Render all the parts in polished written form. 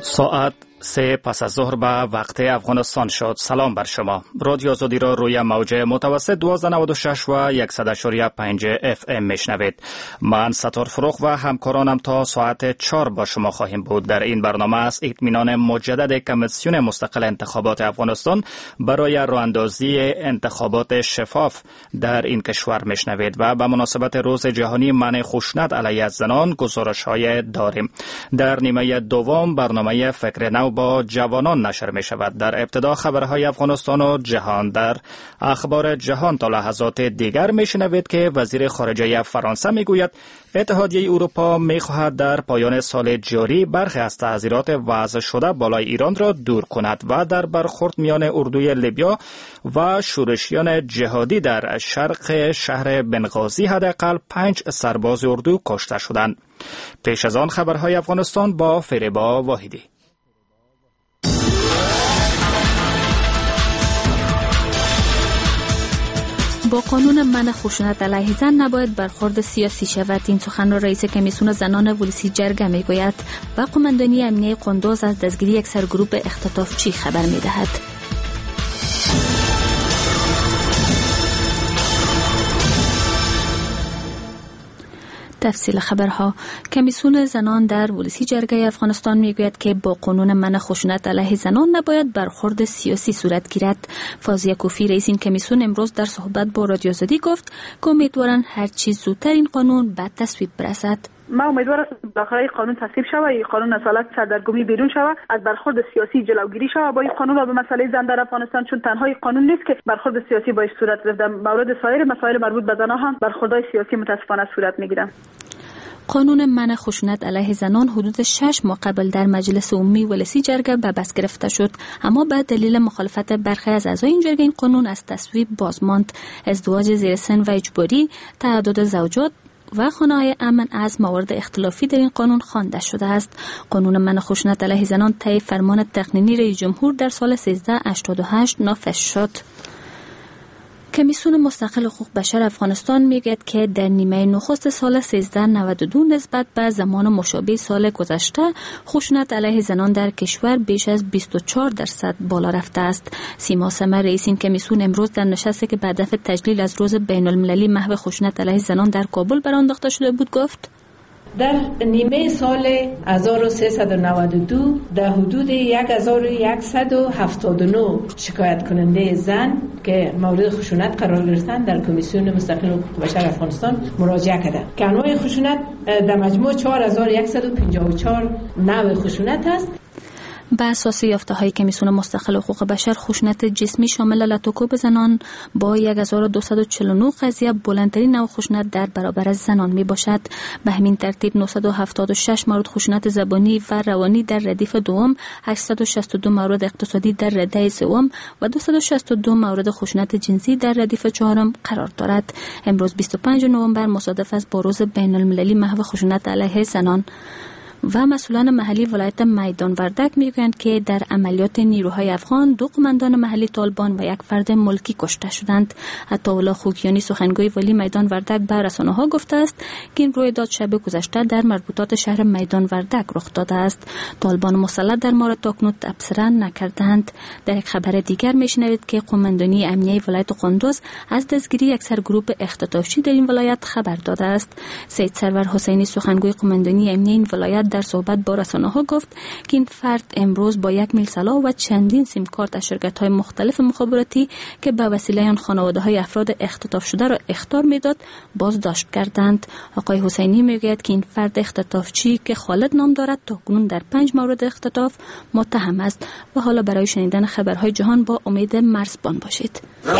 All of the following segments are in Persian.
ساعت 3 پس از ظهر به وقت افغانستان شد. سلام بر شما. رادیو آزادی را روی موج متوسط 1296 و 100.5 FM میشنوید. من ستار فروغ و همکارانم تا ساعت 4 با شما خواهیم بود. در این برنامه است اطمینان مجدد کمیسیون مستقل انتخابات افغانستان برای راهاندازی انتخابات شفاف در این کشور میشنوید و به مناسبت روز جهانی منع خشونت علیه زنان گزارش‌های داریم. در نیمه دوم برنامه فکر نو با جوانان نشر می شود. در ابتدا خبرهای افغانستان و جهان. در اخبار جهان تا لحظات دیگر می شنوید که وزیر خارجه فرانسه می گوید اتحادیه اروپا می خواهد در پایان سال جاری برخی از تعزیرات وضع شده بالای ایران را دور کند و در برخورد میان اردوی لیبیا و شورشیان جهادی در شرق شهر بنغازی حداقل 5 سرباز اردو کشته شدند. پیش از آن خبرهای افغانستان با فریبا واحدی. با قانون منع خشونت علیه زن نباید برخورد سیاسی شود. این سخن را رئیس کمیسیون زنان ولسی جرگه میگوید و قماندانی امنیه قندوز از دستگیری یک سرگروه اختطافچی خبر میدهد. تفصیل خبرها. کمیسیون زنان در ولسی جرگه افغانستان میگوید که با قانون منع خشونت علیه زنان نباید برخورد سیاسی صورت گیرد. فاضیه کوفی رئیس این کمیسیون امروز در صحبت با رادیو آزادی گفت که امیدوارند هر چیز زودتر این قانون به تصویب برسد. ما امیدوارم بالاخره قانون تصویب شود، این قانون از حالت سردرگمی بیرون شود، از برخورد سیاسی جلوگیری شود با این قانون و به مسئله زن در افغانستان، چون تنها این قانون نیست که برخورد سیاسی باش صورت گرفته، در مورد سایر مسائل مربوط به زنان هم برخوردهای سیاسی متاسفانه صورت میگیرند. قانون منع خشونت علیه زنان حدود 6 ماه قبل در مجلس عمومی ولسی جرگه به بس گرفته شد، اما به دلیل مخالفت برخی از اعضای این جرگه این قانون از تصویب باز ماند. ازدواج زیر سن و اجباری، تعدد زوجات و خانه‌های امن از موارد اختلافی در این قانون خوانده شده است. قانون منع خشونت علیه زنان طی فرمان تقنینی رئیس جمهور در سال 1388 نافذ شد. کمیسیون مستقل حقوق بشر افغانستان میگوید که در نیمه نخست سال 1392 نسبت به زمان مشابه سال گذشته خشونت علیه زنان در کشور بیش از 24% بالا رفته است. سیما سمر رئیس این کمیسیون امروز در نشستی که به هدف تجلیل از روز بین المللی محو خشونت علیه زنان در کابل برانداخته شده بود گفت: در نیمه سال 1392 در حدود 1179 شکایت کننده زن که مورد خشونت قرار گرفتن در کمیسیون مستقل حقوق بشر افغانستان مراجعه کردند که انواع خشونت در مجموع 4154 نوع خشونت است. به اساس یافته‌های کمیسیون مستقل حقوق بشر، خشونت جسمی شامل لطوکوب زنان با 1249 قضیه بلندترین نوع خشونت در برابر زنان می باشد. به همین ترتیب 976 مورد خشونت زبانی و روانی در ردیف دوم، 862 مورد اقتصادی در رده سوم و 262 مورد خشونت جنسی در ردیف چهارم قرار دارد. امروز 25 نوامبر مصادف است با روز بین المللی محو خشونت علیه زنان و مسئولان محلی ولایت میدان وردک میگویند که در عملیات نیروهای افغان 2 قماندان محلی طالبان و 1 فرد ملکی کشته شدند. عطاالله خوکیانی سخنگوی ولی میدان وردک به رسانه‌ها گفته است که این رویداد شب گذشته در مربوطات شهر میدان وردک رخ داده است. طالبان مسلط در مورد تاکنون تبصره نکردند. در یک خبر دیگر میشنوید که قماندانی امنیه ولایت قندوز از دستگیری یک سرگروه اختطافچی در این ولایت خبر داده است. سید سرور حسینی سخنگوی قماندانی امنیه این ولایت در صحبت با رسانه‌ها گفت که این فرد امروز با 1 میل سلاح و چندین سیم کارت از شرکت‌های مختلف مخابراتی که به وسیله آن خانواده‌های افراد اختطاف شده را اخطار می‌داد بازداشت کردند. آقای حسینی میگوید که این فرد اختطافچی که خالد نام دارد تاکنون در 5 مورد اختطاف متهم است. و حالا برای شنیدن خبرهای جهان با امید مرزبان باشید.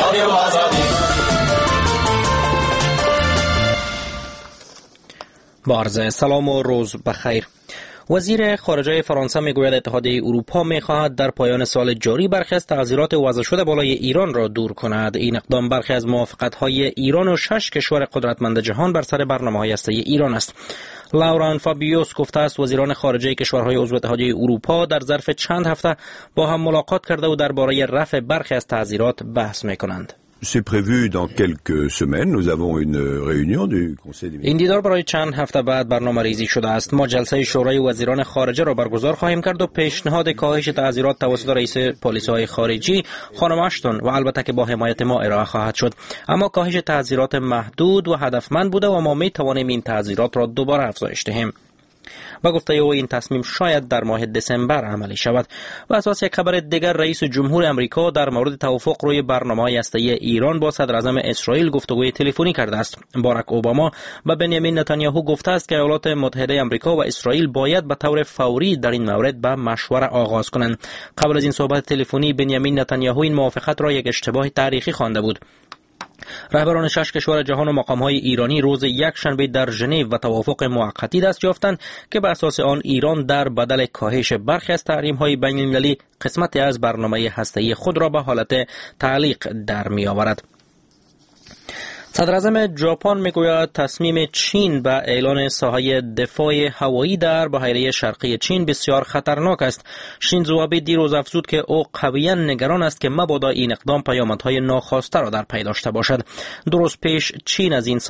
با عرض سلام و روز بخیر. وزیر خارجه فرانسه میگوید اتحادیه اروپا میخواهد در پایان سال جاری برخی از تعزیرات وضع شده بالای ایران را دور کند. این اقدام برخی از موافقت‌های ایران و 6 کشور قدرتمند جهان بر سر برنامه‌های هسته‌ای ایران است. لوران فابیوس گفته است وزیران خارجه کشورهای عضو اتحادیه اروپا در ظرف چند هفته با هم ملاقات کرده و درباره رفع برخی از تعزیرات بحث میکنند. C'est prévu dans quelques semaines. Nous avons une réunion du Conseil des ministres. این دیدار برای چند هفته بعد برنامه‌ریزی شده است. ما جلسه شورای وزیران خارجه را برگزار خواهیم کرد و پیشنهاد کاهش تعزیرات توسط رئیس پلیس‌های خارجی خانم اشتون و البته که با حمایت ما ارائه خواهد شد. اما کاهش تعزیرات محدود و هدفمند بوده و ما می‌توانیم این تعزیرات را دوباره افزایش دهیم. با گفته او این تصمیم شاید در ماه دسامبر عملی شود. و اساس یک خبر دیگر رئیس جمهور امریکا در مورد توافق روی برنامه‌های هسته‌ای ایران با صدر اعظم اسرائیل گفتگوی تلفنی کرده است. باراک اوباما به بنیامین نتانیاهو گفته است که ایالات متحده امریکا و اسرائیل باید به طور فوری در این مورد به مشوره آغاز کنند. قبل از این صحبت تلفنی بنیامین نتانیاهو این موافقت را یک اشتباه تاریخی خوانده بود. رهبران 6 کشور جهان و مقام‌های ایرانی روز یکشنبه در ژنو و توافق موقتی دست یافتند که به اساس آن ایران در بدل کاهش برخی از تحریم‌های بین‌المللی قسمتی از برنامه هسته‌ای خود را به حالت تعلیق در می‌آورد. صدر اعظم ژاپن میگوید تصمیم چین به اعلان ساحه دفاع هوایی در بحیره شرقی چین بسیار خطرناک است. شینزو آبه دیروز افزود که او قویاً نگران است که مبادا این اقدام پیامدهای ناخواسته را در پی داشته باشد. درست پیش چین از این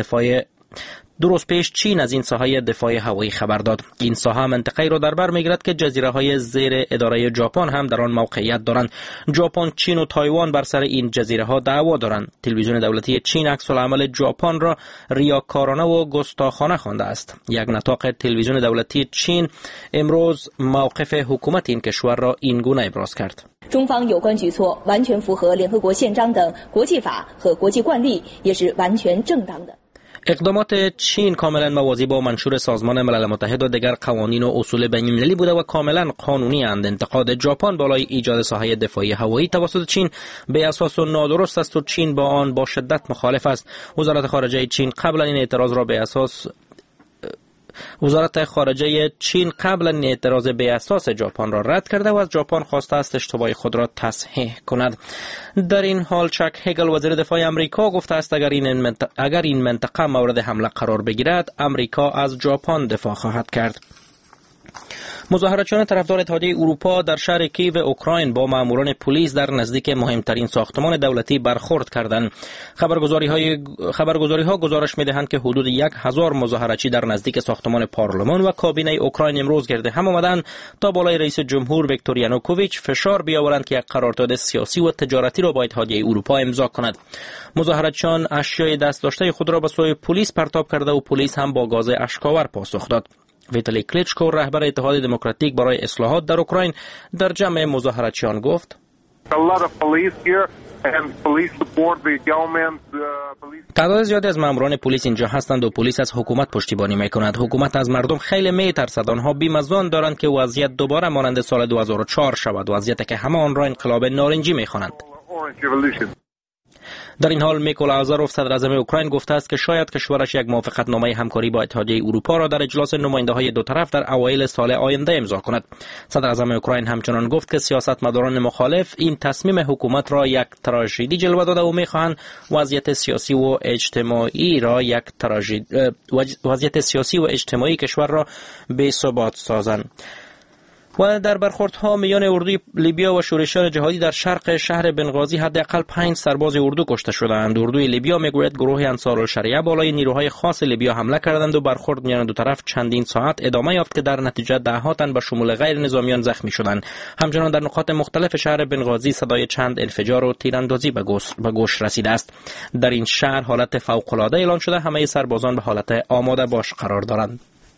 ساحه دفاع هوایی خبر داد. این ساحه منطقه‌ای را در بر می‌گیرد که جزیره‌های زیر اداره ژاپن هم در آن موقعیت دارند. ژاپن، چین و تایوان بر سر این جزیره‌ها دعوا دارند. تلویزیون دولتی چین عکس‌العمل ژاپن را ریاکارانه و گستاخانه خوانده است. یک نطاق تلویزیون دولتی چین امروز موقف حکومت این کشور را این گونه ابراز کرد. 中方有关举措完全符合联合国宪章等国际法和国际惯例，也是完全正当的。 اقدامات چین کاملا موازی با منشور سازمان ملل متحد و دیگر قوانین و اصول بین‌المللی بوده و کاملا قانونی اند. انتقاد ژاپن بالای ایجاد ساحه دفاعی هوایی توسط چین به اساس و نادرست است و چین با آن با شدت مخالف است. وزارت خارجه چین قبل این اعتراض به اساس ژاپن را رد کرده و از ژاپن خواسته است اشتباه خود را تصحیح کند. در این حال چک هگل وزیر دفاع امریکا گفته است اگر این منطقه مورد حمله قرار بگیرد امریکا از ژاپن دفاع خواهد کرد. مظاهراتچیان طرفدار اتحادیه اروپا در شهر کیو اوکراین با ماموران پلیس در نزدیک مهمترین ساختمان دولتی برخورد کردند. خبرگزاری‌ها گزارش می‌دهند که حدود 1000 مظاهراتچی در نزدیک ساختمان پارلمان و کابینه اوکراین امروز گرد هم آمدند تا بالای رئیس جمهور ویکتور یانوکوویچ فشار بیاورند که یک قرارداد سیاسی و تجارتی را با اتحادیه اروپا امضا کند. مظاهراتچیان اشیای دست داشته خود را به سوی پلیس پرتاب کرده و پلیس هم با گاز اشک‌آور پاسخ داد. ویتالی کلیچکو رهبر اتحاد دموکراتیک برای اصلاحات در اوکراین در جمع مظاهراتچیان گفت تعداد زیادی از ماموران پلیس اینجا هستند و پلیس از حکومت پشتیبانی میکند. حکومت از مردم خیلی میترسد. آنها بی‌مزان دارند که وضعیت دوباره مانند سال 2004 شود، وضعیتی که همه آن را انقلاب نارنجی میخوانند. در این حال میکول آزاروف صدر اعظم اوکراین گفته است که شاید کشورش یک موافقتنامه همکاری با اتحادیه اروپا را در اجلاس نماینده‌های دو طرف در اوایل سال آینده امضا کند. صدر اعظم اوکراین همچنان گفت که سیاستمداران مخالف این تصمیم حکومت را یک تراژدی جلوه داده و می‌خواهند وضعیت سیاسی و اجتماعی کشور را بی‌ثبات سازند. و در برخوردها میان اردوی لیبیا و شورشیان جهادی در شرق شهر بنغازی حداقل 5 سرباز اردو کشته شدند. اردوی لیبیا میگوید گروه انصارالشریعه بالای نیروهای خاص لیبیا حمله کردند و برخورد میان دو طرف چندین ساعت ادامه یافت که در نتیجه ده‌ها تن به شمول غیر نظامیان زخمی شدند. همچنان در نقاط مختلف شهر بنغازی صدای چند انفجار و تیراندازی به گوش رسیده است. در این شهر حالت فوق‌العاده اعلان شده، همه سربازان به حالت آماده باش قرار دارند.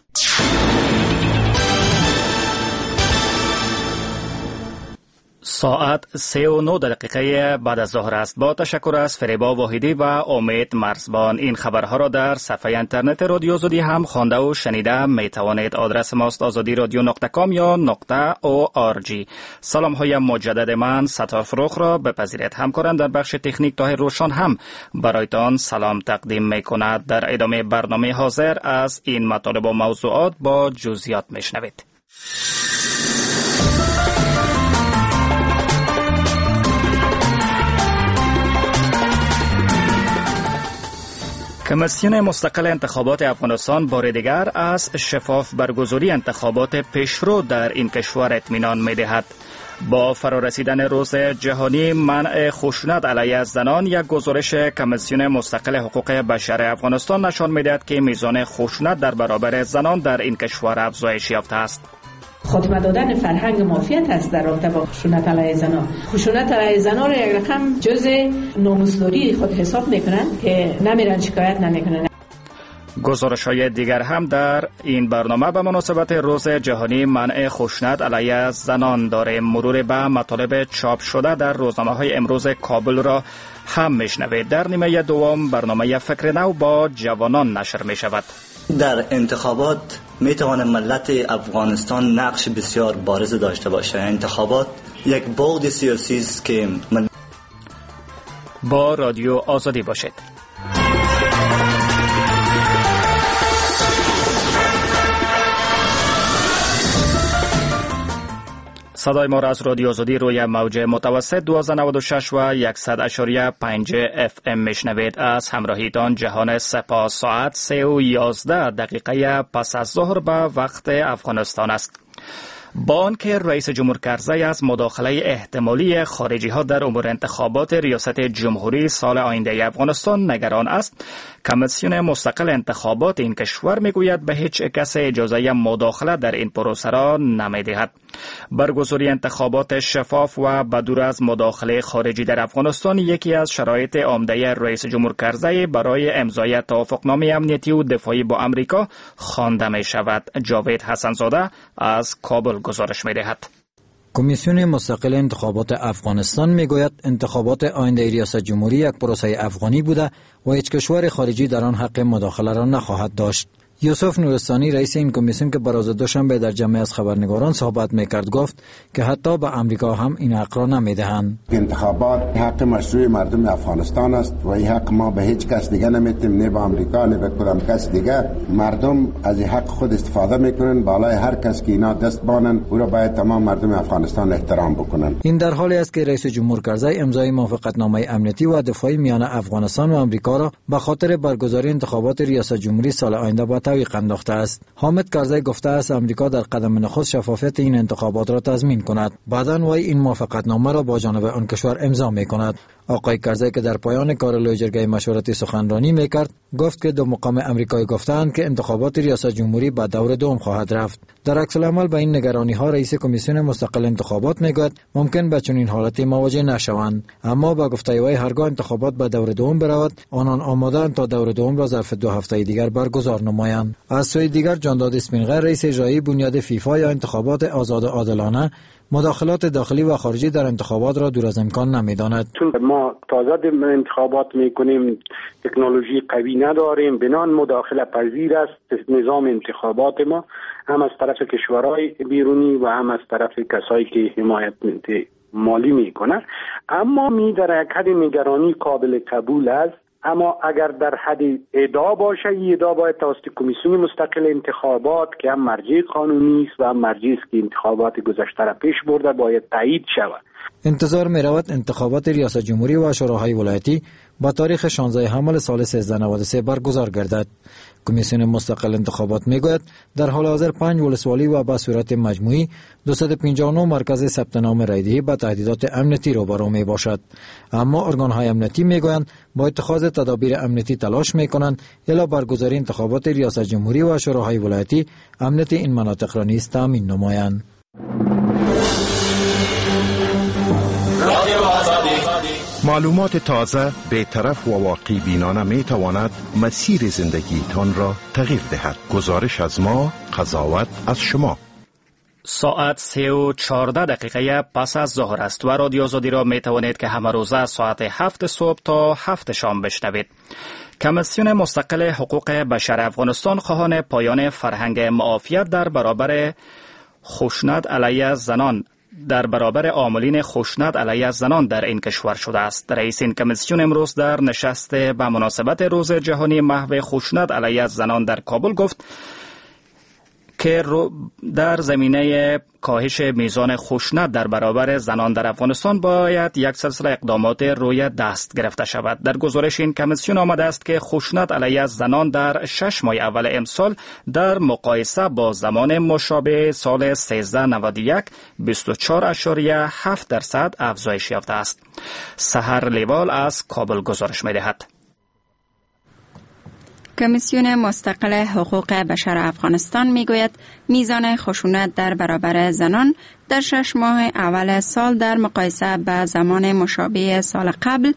ساعت 3:09 بعد از ظهر است. با تشکر از فریبا واحدی و امید مرزبان. این خبرها را در صفحه اینترنت رادیو آزادی هم خوانده و شنیده می توانید. آدرس ماست azadiradyo.com یا .org. سلام های مجدد من ستار فروخ را بپذیرید. همکاران در بخش تکنیک طاهر روشن هم برایتان سلام تقدیم می کند. در ادامه برنامه حاضر از این مطالب و موضوعات با جزئیات می شنوید. کمیسیون مستقل انتخابات افغانستان بار دیگر از شفاف برگزاری انتخابات پیشرو در این کشور اطمینان می‌دهد. با فرارسیدن روز جهانی منع خشونت علیه زنان، یک گزارش کمیسیون مستقل حقوق بشر افغانستان نشان می‌دهد که میزان خشونت در برابر زنان در این کشور افزایش یافته است. خاتمه دادن فرهنگ مافیت است در رابطه با خشونت علیه زنان. خشونت علیه زنان را یک رقم جز ناموسداری خود حساب میکنن که نمیرن شکایت نمیکنن. گزارش‌های دیگر هم در این برنامه به مناسبت روز جهانی منع خشونت علیه زنان داریم. مرور به مطالب چاپ شده در روزنامه‌های امروز کابل را هم میشنوید. در نیمه دوم برنامه فکر نو با جوانان نشر می شود. در انتخابات می تواند ملت افغانستان نقش بسیار بارز داشته باشد. انتخابات یک بعد سیاسی است که با رادیو آزادی باشید. صدای ما را از رادیو آزادی روی موج متوسط 1296 و 100.5 FM میشنوید. از همراهیتان جهان سپاس. ساعت 3:11 پس از ظهر به وقت افغانستان است. با آنکه رئیس جمهور کرزی از مداخله احتمالی خارجی ها در امور انتخابات ریاست جمهوری سال آینده افغانستان نگران است، کمیسیون مستقل انتخابات این کشور میگوید به هیچ کس اجازه مداخله در این پروسه را نمیدهد. برگزاری انتخابات شفاف و بدور از مداخله خارجی در افغانستان یکی از شرایط عمده رئیس جمهور کرزی برای امضای توافقنامه امنیتی و دفاعی با امریکا خوانده می شود. جاوید حسنزاده از کابل گزارش می دهد. کمیسیون مستقل انتخابات افغانستان میگوید انتخابات آینده ریاست جمهوری یک پروسه افغانی بوده و هیچ کشور خارجی در آن حق مداخله را نخواهد داشت. یوسف نورستانی رئیس این کمیسیون که بر روز دوشنبه در جمع از خبرنگاران صحبت میکرد گفت که حتی به امریکا هم این حق را نمیدهند. انتخابات حق مشروع مردم افغانستان است و این حق ما به هیچ کس دیگه نمیتیم، نه به امریکا نه به کدام کس دیگه. مردم از این حق خود استفاده میکنن. بالای هر کس که اینا دست بانن او را باید تمام مردم افغانستان احترام بکنن. این در حالی است که رئیس جمهور کرزی امضای موافقتنامه امنیتی و دفاعی میان افغانستان و امریکا را به خاطر برگزاری انتخابات ریاست جمهوری سال آینده با تعویق انداخته است. حامد کرزی گفته است امریکا در قدم نخست شفافیت این انتخابات را تضمین کند. بعداً وی این موافقتنامه را با جانب آن کشور امضا می‌کند. آقای کرزی که در پایان کار لویجرگه مشورتی سخنرانی میکرد گفت که دو مقام امریکایی گفتند که انتخابات ریاست جمهوری به دور دوم خواهد رفت. در عکس العمل به این نگرانی ها رئیس کمیسیون مستقل انتخابات میگوید ممکن به چنین حالتی مواجه نشوند، اما با گفته وی هرگاه انتخابات به دور دوم برود آنان آماده‌اند تا دور دوم را ظرف 2 هفته دیگر برگزار نمایند. از سوی دیگر جانداد اسپینغر رئیس اجرایی بنیاد فیفا یا انتخابات آزاد و عادلانه مداخلات داخلی و خارجی در انتخابات را دور از امکان نمی‌داند. چون ما تازه انتخابات می‌کنیم، تکنولوژی قوی نداریم، بنان مداخله پذیر است نظام انتخابات ما، هم از طرف کشورهای بیرونی و هم از طرف کسایی که حمایت مالی می‌کنند. اما در یک حد نگرانی قابل قبول است. اما اگر در حد ادعا باشه، این ادعا باید توسط کمیسیون مستقل انتخابات که هم مرجع قانونی است و هم مرجعی است که انتخابات گذشته را پیش برده باید تایید شود. انتظار می رود انتخابات ریاست جمهوری و شوراهای ولایتی با تاریخ 16 حمل سال 1393 برگزار گردد. کمیسیون مستقل انتخابات میگوید در حال حاضر 5 ولسوالی و به صورت مجموعی 259 مرکز ثبت نام رایدهی با تهدیدات امنیتی روبرو می باشد. اما ارگان‌های امنیتی میگویند با اتخاذ تدابیر امنیتی تلاش میکنند الی برگزاری انتخابات ریاست جمهوری و شوراهای ولایتی امنیت این مناطق را نیز تامین نمایند. معلومات تازه، بی‌طرف و واقعی بینانه می تواند مسیر زندگیتان را تغییر دهد. گزارش از ما، قضاوت از شما. ساعت 3:14 پس از ظهر است و رادیو آزادی را می توانید که همه روزه ساعت 7 صبح تا 7 شام بشنوید. کمیسیون مستقل حقوق بشر افغانستان خواهان پایان فرهنگ معافیت در برابر خشونت علیه زنان در برابر عاملین خشونت علیه زنان در این کشور شده است. رئیس این کمیسیون امروز در نشست به مناسبت روز جهانی محو خشونت علیه زنان در کابل گفت که در زمینه کاهش میزان خشونت در برابر زنان در افغانستان باید یک سلسله اقدامات روی دست گرفته شود. در گزارش این کمیسیون آمده است که خشونت علیه زنان در 6 ماه اول امسال در مقایسه با زمان مشابه سال 1391 24.7% افزایش یافته است. سحر لیوال از کابل گزارش می‌دهد. کمیسیون مستقل حقوق بشر افغانستان میگوید میزان خشونت در برابر زنان در 6 ماه اول سال در مقایسه به زمان مشابه سال قبل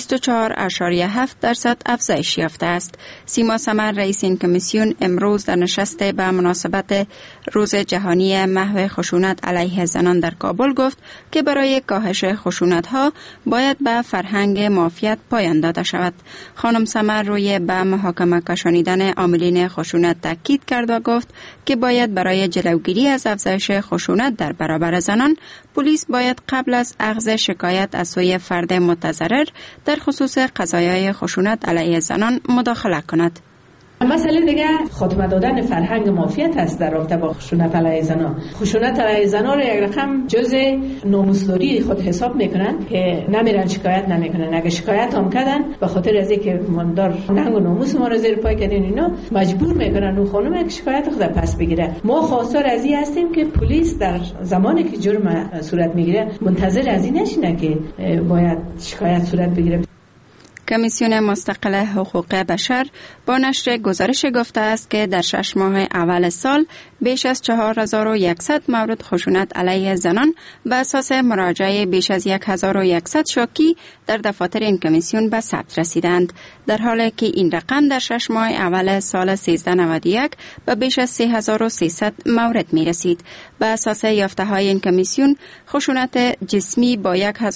24.7% افزایش یافته است. سیما سمر رئیس این کمیسیون امروز در نشست به مناسبت روز جهانی محو خشونت علیه زنان در کابل گفت که برای کاهش خشونت‌ها باید به فرهنگ معافیت پایان داده شود. خانم سمر روی به محاکمه کشانیدن عاملین خشونت تاکید کرد و گفت که باید برای جلوگیری از افزایش خشونت در برابر زنان، پلیس باید قبل از اخذ شکایت از سوی فرد متضرر در خصوص قضایای خشونت علیه زنان مداخله کند. مسئله دیگه خاتمه دادن فرهنگ معافیت است در رابطه با خشونت علیه زنان. خشونت علیه زنان را یک رقم جزء ناموسداری خود حساب میکنن که نمیرن شکایت نمیکنن. اگه شکایت هم کردن به خاطر از اینکه ماندار ننگ و ناموس ما را زیر پای کردین، اینا مجبور میکنن اون خانم که شکایت خود پس بگیره. ما خواستار از این هستیم که پلیس در زمانی که جرم صورت میگیره منتظر از این نشینه که باید شکایت صورت بگیره. کمیسیون مستقل حقوق بشر با نشر گزارش گفته است که در 6 ماه اول سال بیش از 4100 مورد خشونت علیه زنان به اساس مراجعه بیش از 1100 شاکی در دفاتر این کمیسیون به ثبت رسیدند، در حالی که این رقم در 6 ماه اول سال 1391 به بیش از 3300 مورد می رسید. به اساس یافته های این کمیسیون، خشونت جسمی با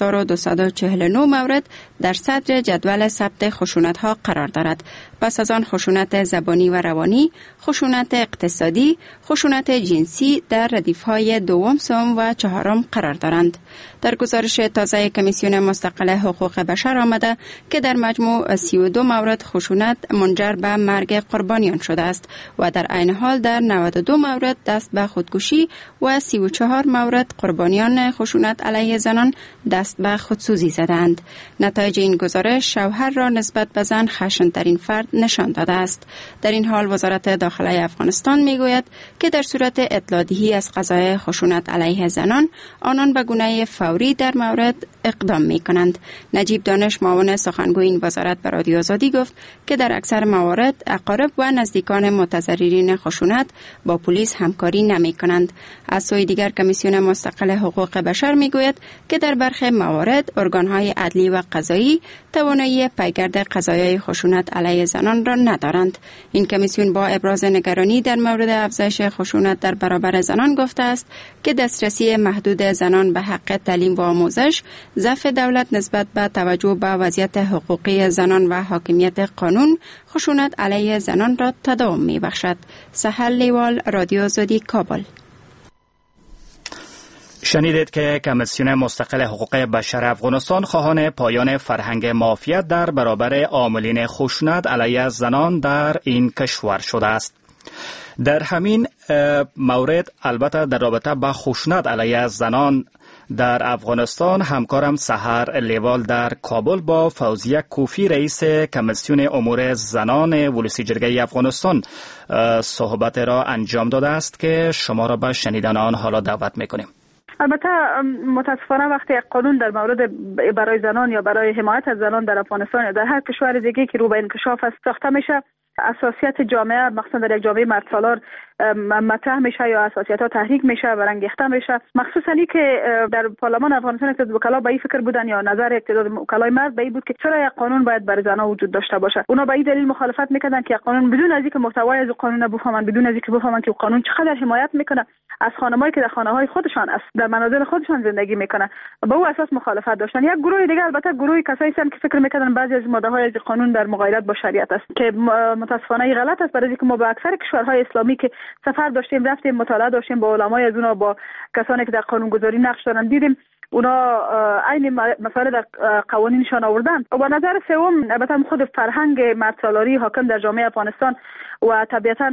1249 مورد در صدر جدول ثبت خشونت ها قرار دارد. پس از آن خشونت زبانی و روانی، خشونت اقتصادی، خشونت جنسی در ردیف های دوم، سوم و چهارم قرار دارند. در گزارش تازه کمیسیون مستقل حقوق بشر آمده که در مجموع 32 مورد خشونت منجر به مرگ قربانیان شده است و در عین حال در 92 مورد دست به خودکشی و 34 مورد قربانیان خشونت علیه زنان دست به خودسوزی زدند. نتایج این گزارش شوهر را نسبت به زن خشن‌ترین فرد نشان داده است. در این حال وزارت داخلی افغانستان میگوید که در صورت اطلاع دهی از قضای خشونت علیه زنان، آنان به گونه فوری در مورد اقدام می کنند. نجیب دانش، معاون سخنگوی این وزارت به رادیو آزادی گفت که در اکثر موارد اقارب و نزدیکان متضررین خشونت با پلیس همکاری نمی کنند. از سوی دیگر کمیسیون مستقل حقوق بشر می گوید که در برخی موارد ارگانهای عدلی و قضایی توانایی پیگرد قضایای خشونت علیه زنان را ندارند. این کمیسیون با ابراز نگرانی در مورد افزایش خشونت در برابر زنان گفته است که دسترسی محدود زنان به حق تعلیم و آموزش، ضعف دولت نسبت به توجه به وضعیت حقوقی زنان و حاکمیت قانون خشونت علیه زنان را تداوم می بخشد. سحر لیوال، رادیو آزادی، کابل. شنیدید که کمیسیون مستقل حقوق بشر افغانستان خواهان پایان فرهنگ معافیت در برابر عاملین خشونت علیه زنان در این کشور شده است. در همین مورد، البته در رابطه با خشونت علیه زنان در افغانستان، همکارم سحر لیوال در کابل با فوزیه کوفی رئیس کمیسیون امور زنان ولسی جرگه افغانستان صحبت را انجام داده است که شما را به شنیدن آن حالا دعوت میکنیم. البته متاسفانه وقتی قانون در مورد برای زنان یا برای حمایت از زنان در افغانستان یا در هر کشور دیگه که رو به انکشاف است ساخته میشه، اساسیات جامعه مخصوصا در یک جامعه مرد سالار مطرح میشه یا اساسیات ها تحریک میشه و رنگیخته میشه. مخصوصا این که در پارلمان افغانستان اقتدار وکلا به این فکر بودن یا نظر اقتدار وکلای مرد به این بود که چرا یک قانون باید برای زنان وجود داشته باشه. اونا به این دلیل مخالفت میکردن که قانون بدون از اینکه محتوای از قانون بفهمن، بدون از اینکه بفهمن که قانون چقدر حمایت میکنه از خانمایی که در خانه‌های خودشان است، در منازل خودشان زندگی میکنن، به او اساس مخالفت داشتن. یک گروه دیگه البته گروه کسایی هستند که فکر میکردن بعضی از ماده‌های از قانون در مغایرت با شریعت است که متاسفانه غلط است، برای اینکه ما با اکثر کشورهای اسلامی که سفر داشتیم، رفتیم، مطالعه داشتیم، با علمای از اونها، با کسانی که در قانونگذاری نقش دارن، دیدیم اونا عین مسائل در قوانینشان آوردن. و نظر سوم البته خود فرهنگ مردسالاری حاکم در جامعه افغانستان و طبیعتا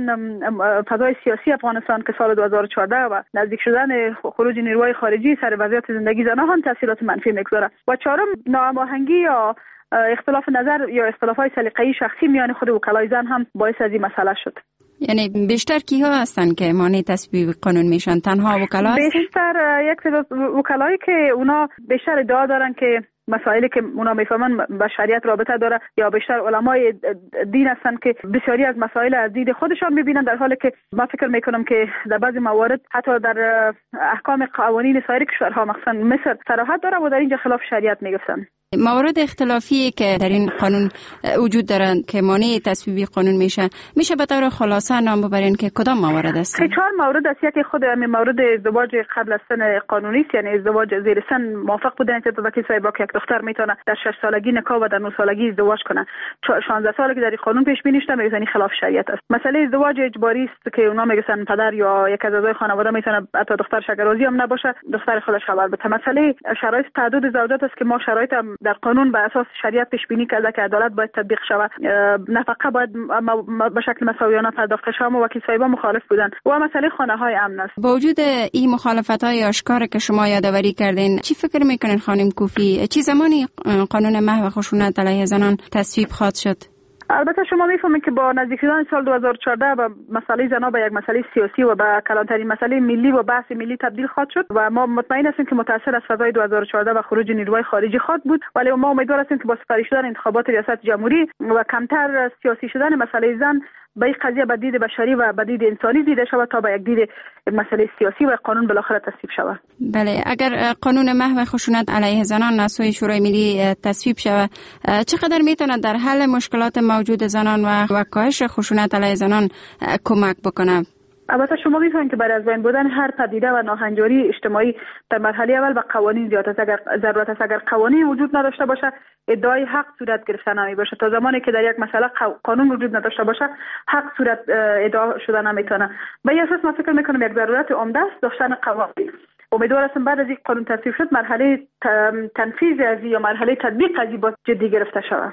فضای سیاسی افغانستان که سال 2014 و نزدیک شدن خروج نیروهای خارجی سر وضعیت زندگی زنان هم تاثیرات منفی میگذاره. و چهارم ناهماهنگی یا اختلاف نظر یا اختلافات سلیقه‌ای شخصی میان خود وکلای زن هم باعث از این مسئله شد. یعنی بیشتر کیها هستن که مانع تصویب قانون میشن؟ تنها وکلا هستن؟ بیشتر یک سری وکلایی که اونا بیشتر ادعا دارن که مسائلی که اونا میفهمن با شریعت رابطه داره یا بیشتر علمای دین هستن که بسیاری از مسائل از دید خودشان میبینن، در حالی که من فکر میکنم که در بعضی موارد حتی در احکام قوانین سایر کشورها مثلا مصر صراحت داره و در اینجا خلاف شریعت میگفتن. موارد اختلافی که در این قانون وجود دارن که مانع تصویب قانون میشه به طور خلاصه نام ببرین که کدام موارد است؟ چهار مورد است. یکی خود همین مورد ازدواج قبل از سن قانونی است، یعنی ازدواج زیر سن موافق بودن که وکیل صاحب با یک دختر میتونه در 6 سالگی نکاح و در 9 سالگی ازدواج کنه. 16 ساله که در قانون پیش بینی شده میگن خلاف شریعت است. مسئله ازدواج اجباری است که اونا میگن پدر یا یک از اعضای خانواده میتونه حتی دخترش اگر راضی هم نباشه دختر خودش خبر بده. مسئله شرایط تعدد زوجات است که ما شرایط در قانون بر اساس شریعت پیش بینی کرده که عدالت باید تطبیق شود، نفقه باید به شکل مساویانه پرداخت شود و وکیل صاحبا مخالف بودن. و مسئله خانه‌های امن است. با وجود این مخالفت‌های آشکار که شما یادآوری کردین، چی فکر میکنین خانم کوفی چی زمانی قانون محو خشونت علیه زنان تصویب خواهد شد؟ البته شما میفهمید که با نزدیک شدن سال 2014 و مسئله زنا به یک مسئله سیاسی و به کلانترین مسئله ملی و بحث ملی تبدیل خواهد شد و ما مطمئن هستیم که متأثر از فضای 2014 و خروج نیروهای خارجی خواهد بود، ولی ما امیدوار هستیم که با سپری شدن انتخابات ریاست جمهوری و کمتر سیاسی شدن مسئله زن به این قضیه به دید بشری و به دید انسانی دیده شود تا به یک دید مسئله سیاسی و قانون بالاخره تصویب شود. بله، اگر قانون محو خشونت علیه زنان از سوی شورای ملی تصویب شود، چقدر میتونه در حل مشکلات موجود زنان و کاهش خشونت علیه زنان کمک بکنه؟ البته شما می‌فهمید که برای از بین بردن هر پدیده و ناهنجاری اجتماعی در مرحله اول به قوانین زیاد است. اگر ضرورت است، اگر قوانین وجود نداشته باشه ادعای حق صورت گرفته نمی باشه. تا زمانی که در یک مسئله قانون وجود نداشته باشه حق صورت ادعا شده نمیتونه. به این اساس من فکر میکنم یک ضرورت عمده است داشتن قوانین. امیدوار هستم بعد از این قانون تصویب شد مرحله تنفیذ از یا مرحله تطبیق از این با جدی گرفته شود.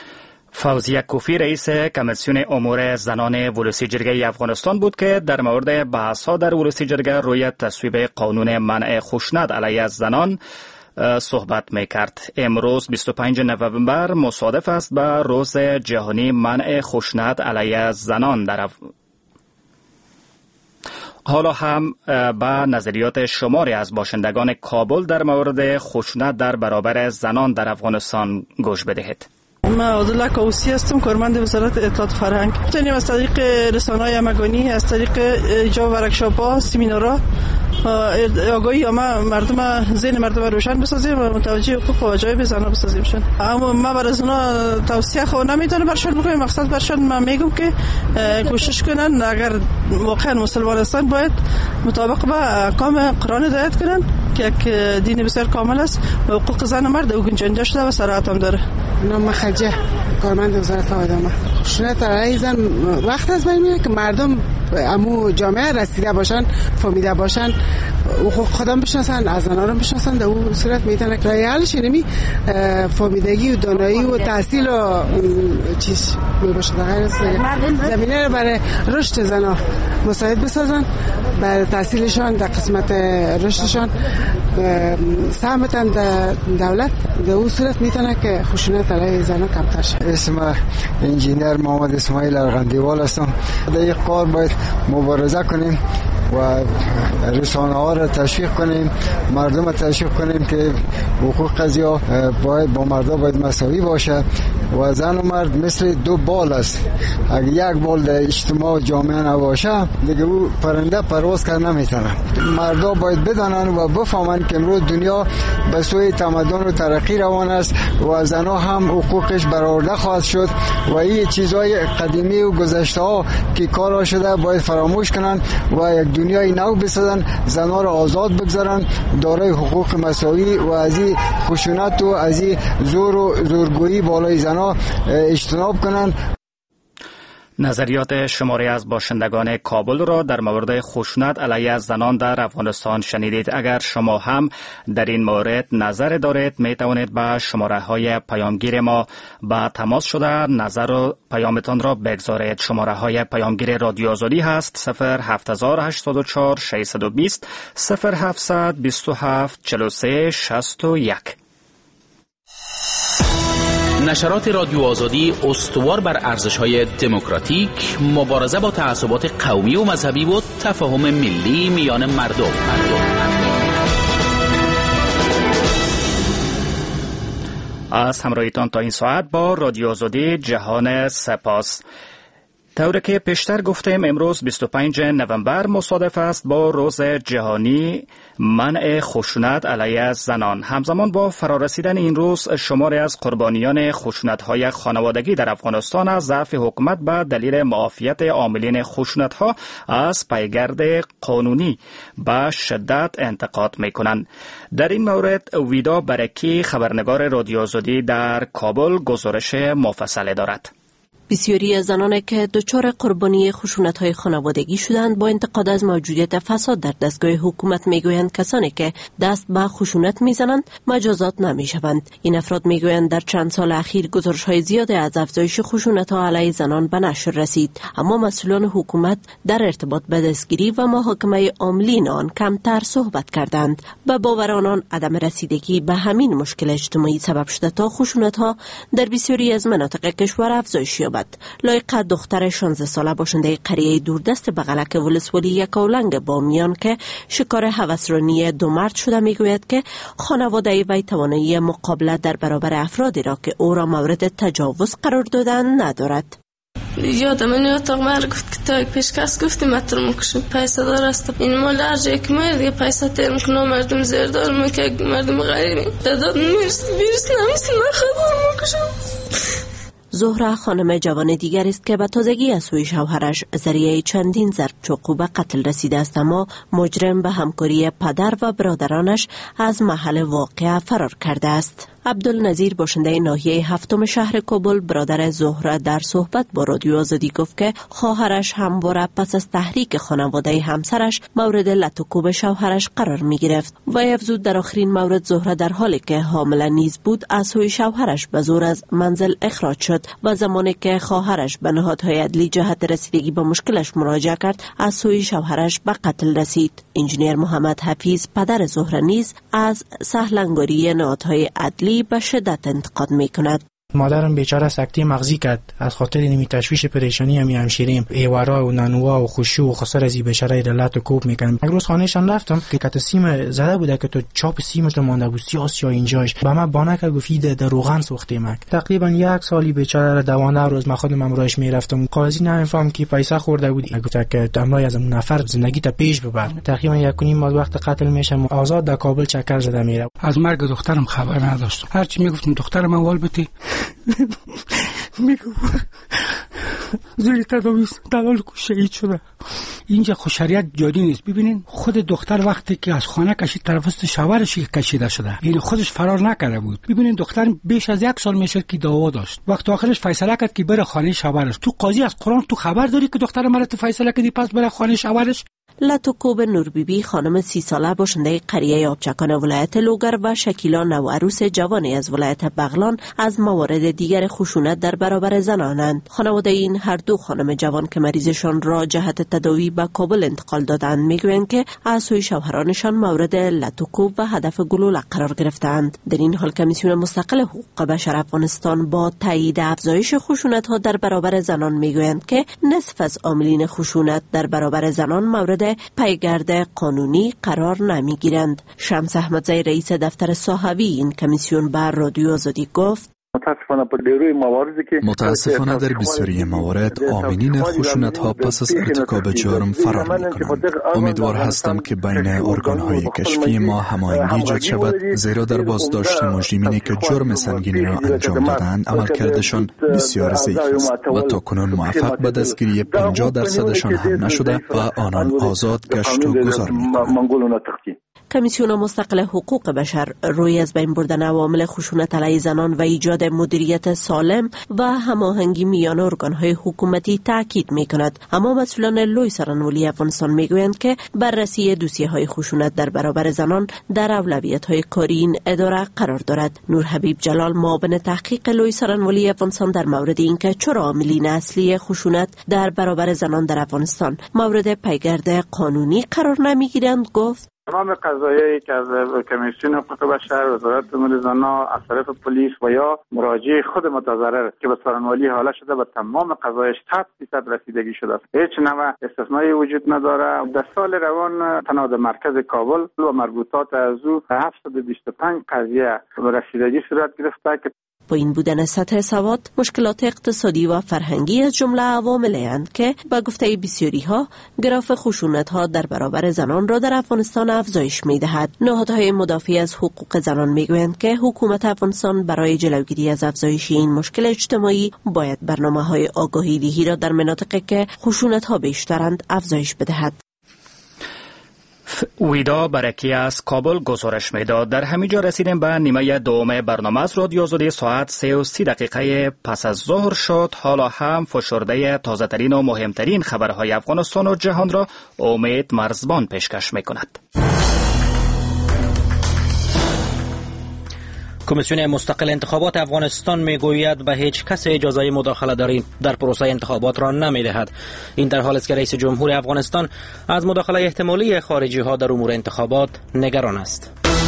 فوزیه کوفی رئیس کمیسیون امور زنان ولسی جرگه افغانستان بود که در مورد بحث‌ها در ولسی جرگه روی تصویب قانون منع خشونت علیه زنان صحبت می‌کرد. امروز 25 نوامبر مصادف است با روز جهانی منع خشونت علیه زنان در حالا هم با نظریات شماری از باشندگان کابل در مورد خشونت در برابر زنان در افغانستان گوش بدهید. من عادله کاوسی هستم، کارمند وزارت اطلاعات فرهنگ. می‌تونیم از طریق رسانه‌های همگانی، از طریق اجرا ورکشاپ‌ها، سمینارها آگاهی مردم ذهن مردم روشن بسازیم و متوجه حقوق و وجایب زنان بسازیمشون. اما ما برای اونا توصیه خو نمیتونم برشون بکنم. مقصد برشون من میگم که کوشش کنن اگر واقعا مسلمان هستن باید مطابق با احکام قرآن هدایت کنن که یک دین بسیار کامل است و حقوق زن و مرد او گنجانده شده و صراحت هم داره. نام خجه، کارمند وزارت آدمه. خشونت علیه زن وقت از بین میره که مردم امو جامعه رسیده باشن، فهمیده باشن، حقوق خودم بشناسن، از زنان رو بشناسن. در اون صورت میتونه راه حلش اینمی فهمیدگی و دانایی و تحصیل و چیز میباشه. در غیر زمینه رو برای رشد زنان مساعد بسازن، برای تحصیلشان در قسمت رشدشان سهم بدن در دولت. در اون صورت میتونه که خشونت علیه زنان کمتر شه. اسم انجینیر محمد اسماعیل ارغندیوال هستم. در این کار باید مبارزه کنیم و رسانه ها را تشویق کنیم، مردم را تشویق کنیم که حقوق قضیه باید با مردا باید مساوی باشه و زن و مرد مثل دو بال است. اگر یک بال در اجتماع و جامعه نباشه دیگه او پرنده پرواز کرد نمیتونه. مردا باید بدانن و بفهمن که امروز دنیا به سوی تمدن و ترقی روان است و زنها هم حقوقش برآورده خواهد شد و این چیزهای قدیمی و گذشته ها که کارا شده باید فراموش کنن و یک دنیای نو بسازن، زنها را آزاد بگذارن، دارای حقوق مساوی و از این خشونت و از این زور و زورگویی بالای زنها اجتناب کنن. نظریات شماری از باشندگان کابل را در مورد خشونت علیه زنان در افغانستان شنیدید. اگر شما هم در این مورد نظر دارید می توانید به شماره های پیامگیر ما با تماس شده نظر و پیامتان را بگذارید. شماره های پیامگیر رادیو آزادی هست 07804 620 0727 43 61. نشرات رادیو آزادی استوار بر ارزش‌های دموکراتیک، مبارزه با تعصبات قومی و مذهبی و تفاهم ملی میان مردم. از همراهیتان تا این ساعت با رادیو آزادی جهان سپاس. طوری که پیشتر گفتیم امروز 25 نوامبر مصادف است با روز جهانی منع خشونت علیه زنان. همزمان با فرارسیدن این روز شماری از قربانیان خشونت‌های خانوادگی در افغانستان از ضعف حکومت به دلیل معافیت عاملین خشونت‌ها از پیگرد قانونی به شدت انتقاد می‌کنند. در این مورد ویدا برکی خبرنگار رادیو آزادی در کابل گزارش مفصل دارد. بسیاری از زنانی که دچار قربانی خشونت‌های خانوادگی شدند با انتقاد از موجودیت فساد در دستگاه حکومت میگویند کسانی که دست به خشونت میزنند مجازات نمیشوند. این افراد میگویند در چند سال اخیر گزارش‌های زیادی از افزایش خشونت‌ها علیه زنان به نشر رسید، اما مسئولان حکومت در ارتباط به دستگیری و محاکمه عاملین آن کمتر صحبت کردند. به باور آنان عدم رسیدگی به همین مشکل اجتماعی سبب شده تا خشونت‌ها در بسیاری از مناطق کشور افزایش یابد. لایقه دختر 16 ساله باشنده قریه دوردست بغلک ولسوالی یکاولنگ بامیان که شکار هوسرانی دو مرد شده میگوید که خانواده وی توانایی مقابله در برابر افرادی را که او را مورد تجاوز قرار دادند ندارد. یادم میاد مرد گفت که تا یک پیشکس گفتی متر مکشم پیسه دار است. این مال هر جایی که مرد دیگه پیسه تیر میکنه مردم زیردار میکنه مردم غریبی داداد میرس نمیسن من خبر مکشم. زهره خانم جوان دیگر است که به تازگی از سوی شوهرش ذریعه چندین ضرب چاقو به قتل رسیده است، اما مجرم به همکاری پدر و برادرانش از محل واقعه فرار کرده است. عبدالنظیر باشنده ناحیه هفتم شهر کابل برادر زهره در صحبت با رادیو آزادی گفت که خواهرش همواره پس از تحریک خانواده همسرش مورد لط و کوب شوهرش قرار می گرفت. وی افزود در آخرین مورد زهره در حالی که حامل نیز بود از سوی شوهرش به زور از منزل اخراج شد و زمانی که خواهرش به نهادهای عدلی جهت رسیدگی به مشکلش مراجعه کرد از سوی شوهرش به قتل رسید. انجینیر محمد حفیظ پدر زهره نیز از سهلنگاری نهادهای عدلی به شدت انتقاد می کند. مادرم بیچاره سکته مغزی کرد از خاطر نمی تشویش پریشانی همی همشیریم ایوارا و نانوا و خوشو و خسر از بیچاره رلت و کوب میکنم. یک روز خانهشان رفتم که کت سیم زده بوده که تو چاپ سیمش مونده بود سیاسی اینجاش به من بانک گفید در روغن سوخته مک. تقریبا یک سالی بیچاره را 12 روز من خودم امروز میرفتم. قاضی نمیفهم که پیسه خورده بود. گفت که امروز از نفر زندگی تا پیش ببر. تقریبا 1.5 ماه وقت قتل میشم. آزاد در کابل چکر زده میره. از مرگ دخترم خبر نداشتم. هرچی میگفتم دخترم والبتی میگو زیر تداویست دلال کو شهید شده. اینجا خو شریعت جاری نیست. ببینین خود دختر وقتی که از خانه کشید طرف شوهرش کشیده شده، یعنی خودش فرار نکرده بود. ببینین دختر بیش از 1 سال میشه که دعوا داشت. وقت آخرش فیصله کرد که بره خانه شوهرش. تو قاضی از قرآن تو خبر داری که دختر مرا تو فیصله کردی پس بره خانه شوهرش؟ لطوکوب نوربیبی خانم 30 ساله باشنده قریه آبچکان ولایت لوگر و شکیلا نوعروس جوانی از ولایت بغلان از موارد دیگر خشونت در برابر زنانند. خانواده این هر دو خانم جوان که مریضشان را جهت تداوی به کابل انتقال دادند میگویند که از سوی شوهرانشان مورد لطوکوب و هدف گلوله قرار گرفتند. در این حال کمیسیون مستقل حقوق بشر افغانستان با تایید افزایش خشونت ها در برابر زنان میگویند که نصف از عاملین خشونت در برابر زنان مورد پیگرد قانونی قرار نمیگیرند. شمس احمدزی رئیس دفتر صحوی این کمیسیون بر رادیو آزادی گفت متاسفانه در بسیاری موارد عاملین خشونت ها پس از ارتکاب جرم فرار می‌کنند. امیدوار هستم که بین ارگان‌های کشفی ما هماهنگی ایجاد شود، زیرا در بازداشت مجرمینی که جرم سنگینی را انجام دادند عملکردشان بسیار ضعیف است و تاکنون موفق به دستگیری 50% هم نشده و آنان آزاد گشت و گذار می‌کنند. کمیسیون مستقل حقوق بشر روی از بین بردن عوامل خشونت علیه زنان و ایجاد مدیریت سالم و هماهنگی میان ارگان‌های حکومتی تاکید می‌کند. اما مسئولان لوی سرانولی افغانستان میگویند که بررسی دوسیه‌های خشونت در برابر زنان در اولویت‌های کاری این اداره قرار دارد. نور حبیب جلال، معاون تحقیق لوی سرانولی افغانستان، در مورد اینکه چرا عاملین اصلی خشونت در برابر زنان در افغانستان مورد پیگرد قانونی قرار نمیگیرند گفت: تمام قضایایی که از کمیسیون حقوق بشر، وزارت امور زنان، از طرف پلیس و یا مراجع خود متضرر که به سرانوالی حاله شده، به تمام قضایش 100% رسیدگی شده است. هیچ نوع استثنایی وجود نداره. در سال روان تنها در مرکز کابل و مربوطات از او 725 قضیه به رسیدگی صورت گرفته که با این بودن سطح سواد، مشکلات اقتصادی و فرهنگی از جمله عواملی اند که به گفته بسیاری ها گراف خشونت ها در برابر زنان را در افغانستان افزایش می دهد. نهادهای مدافع از حقوق زنان می گویند که حکومت افغانستان برای جلوگیری از افزایش این مشکل اجتماعی باید برنامه‌های آگاهی دهی را در مناطقی که خشونت ها بیشترند افزایش بدهد. ویدا برکی از کابل گزارش میداد. در همینجا رسیدیم به نیمه دوم برنامه از رادیو آزادی. ساعت 3:30 دقیقه پس از ظهر شد. حالا هم فشرده تازه ترین و مهمترین خبرهای افغانستان و جهان را امید مرزبان پیشکش میکند. کمیسیون مستقل انتخابات افغانستان میگوید به هیچ کس اجازه مداخله در پروسه انتخابات را نمیدهد. این در حالی است که رئیس جمهور افغانستان از مداخله احتمالی خارجی ها در امور انتخابات نگران است.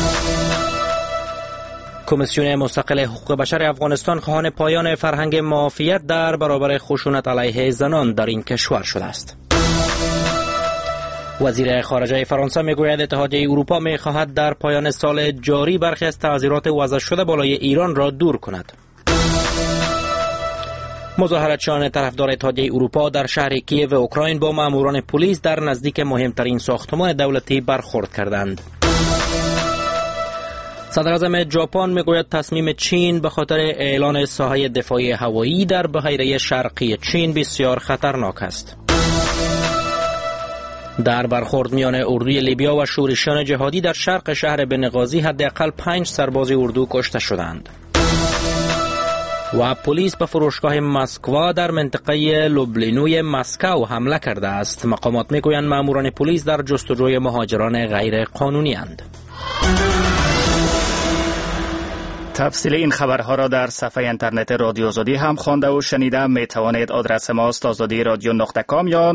کمیسیون مستقل حقوق بشر افغانستان خواهان پایان فرهنگ معافیت در برابر خشونت علیه زنان در این کشور شده است. وزیر خارجه فرانسه میگوید اتحادیه اروپا میخواهد در پایان سال جاری برخی از تعزیرات وضع شده بالای ایران را دور کند. مظاهرتچیان طرفدار اتحادیه اروپا در شهر کییو اوکراین با ماموران پلیس در نزدیک مهمترین ساختمان دولتی برخورد کردند. صدر اعظم ژاپن میگوید تصمیم چین به خاطر اعلان ساحه دفاعی هوایی در بحیره شرقی چین بسیار خطرناک است. در برخورد میان اردوی لیبیا و شورشیان جهادی در شرق شهر بنغازی حداقل 5 سرباز اردو کشته شدند. و پلیس به فروشگاه مسکوا در منطقه لوبلینوی مسکو حمله کرده است. مقامات میگویند ماموران پلیس در جستجوی مهاجران غیر قانونی اند. تفصیل این خبرها را در صفحه اینترنت رادیو آزادی هم خوانده و شنیده می توانید. آدرس ماست azadiradyo.com یا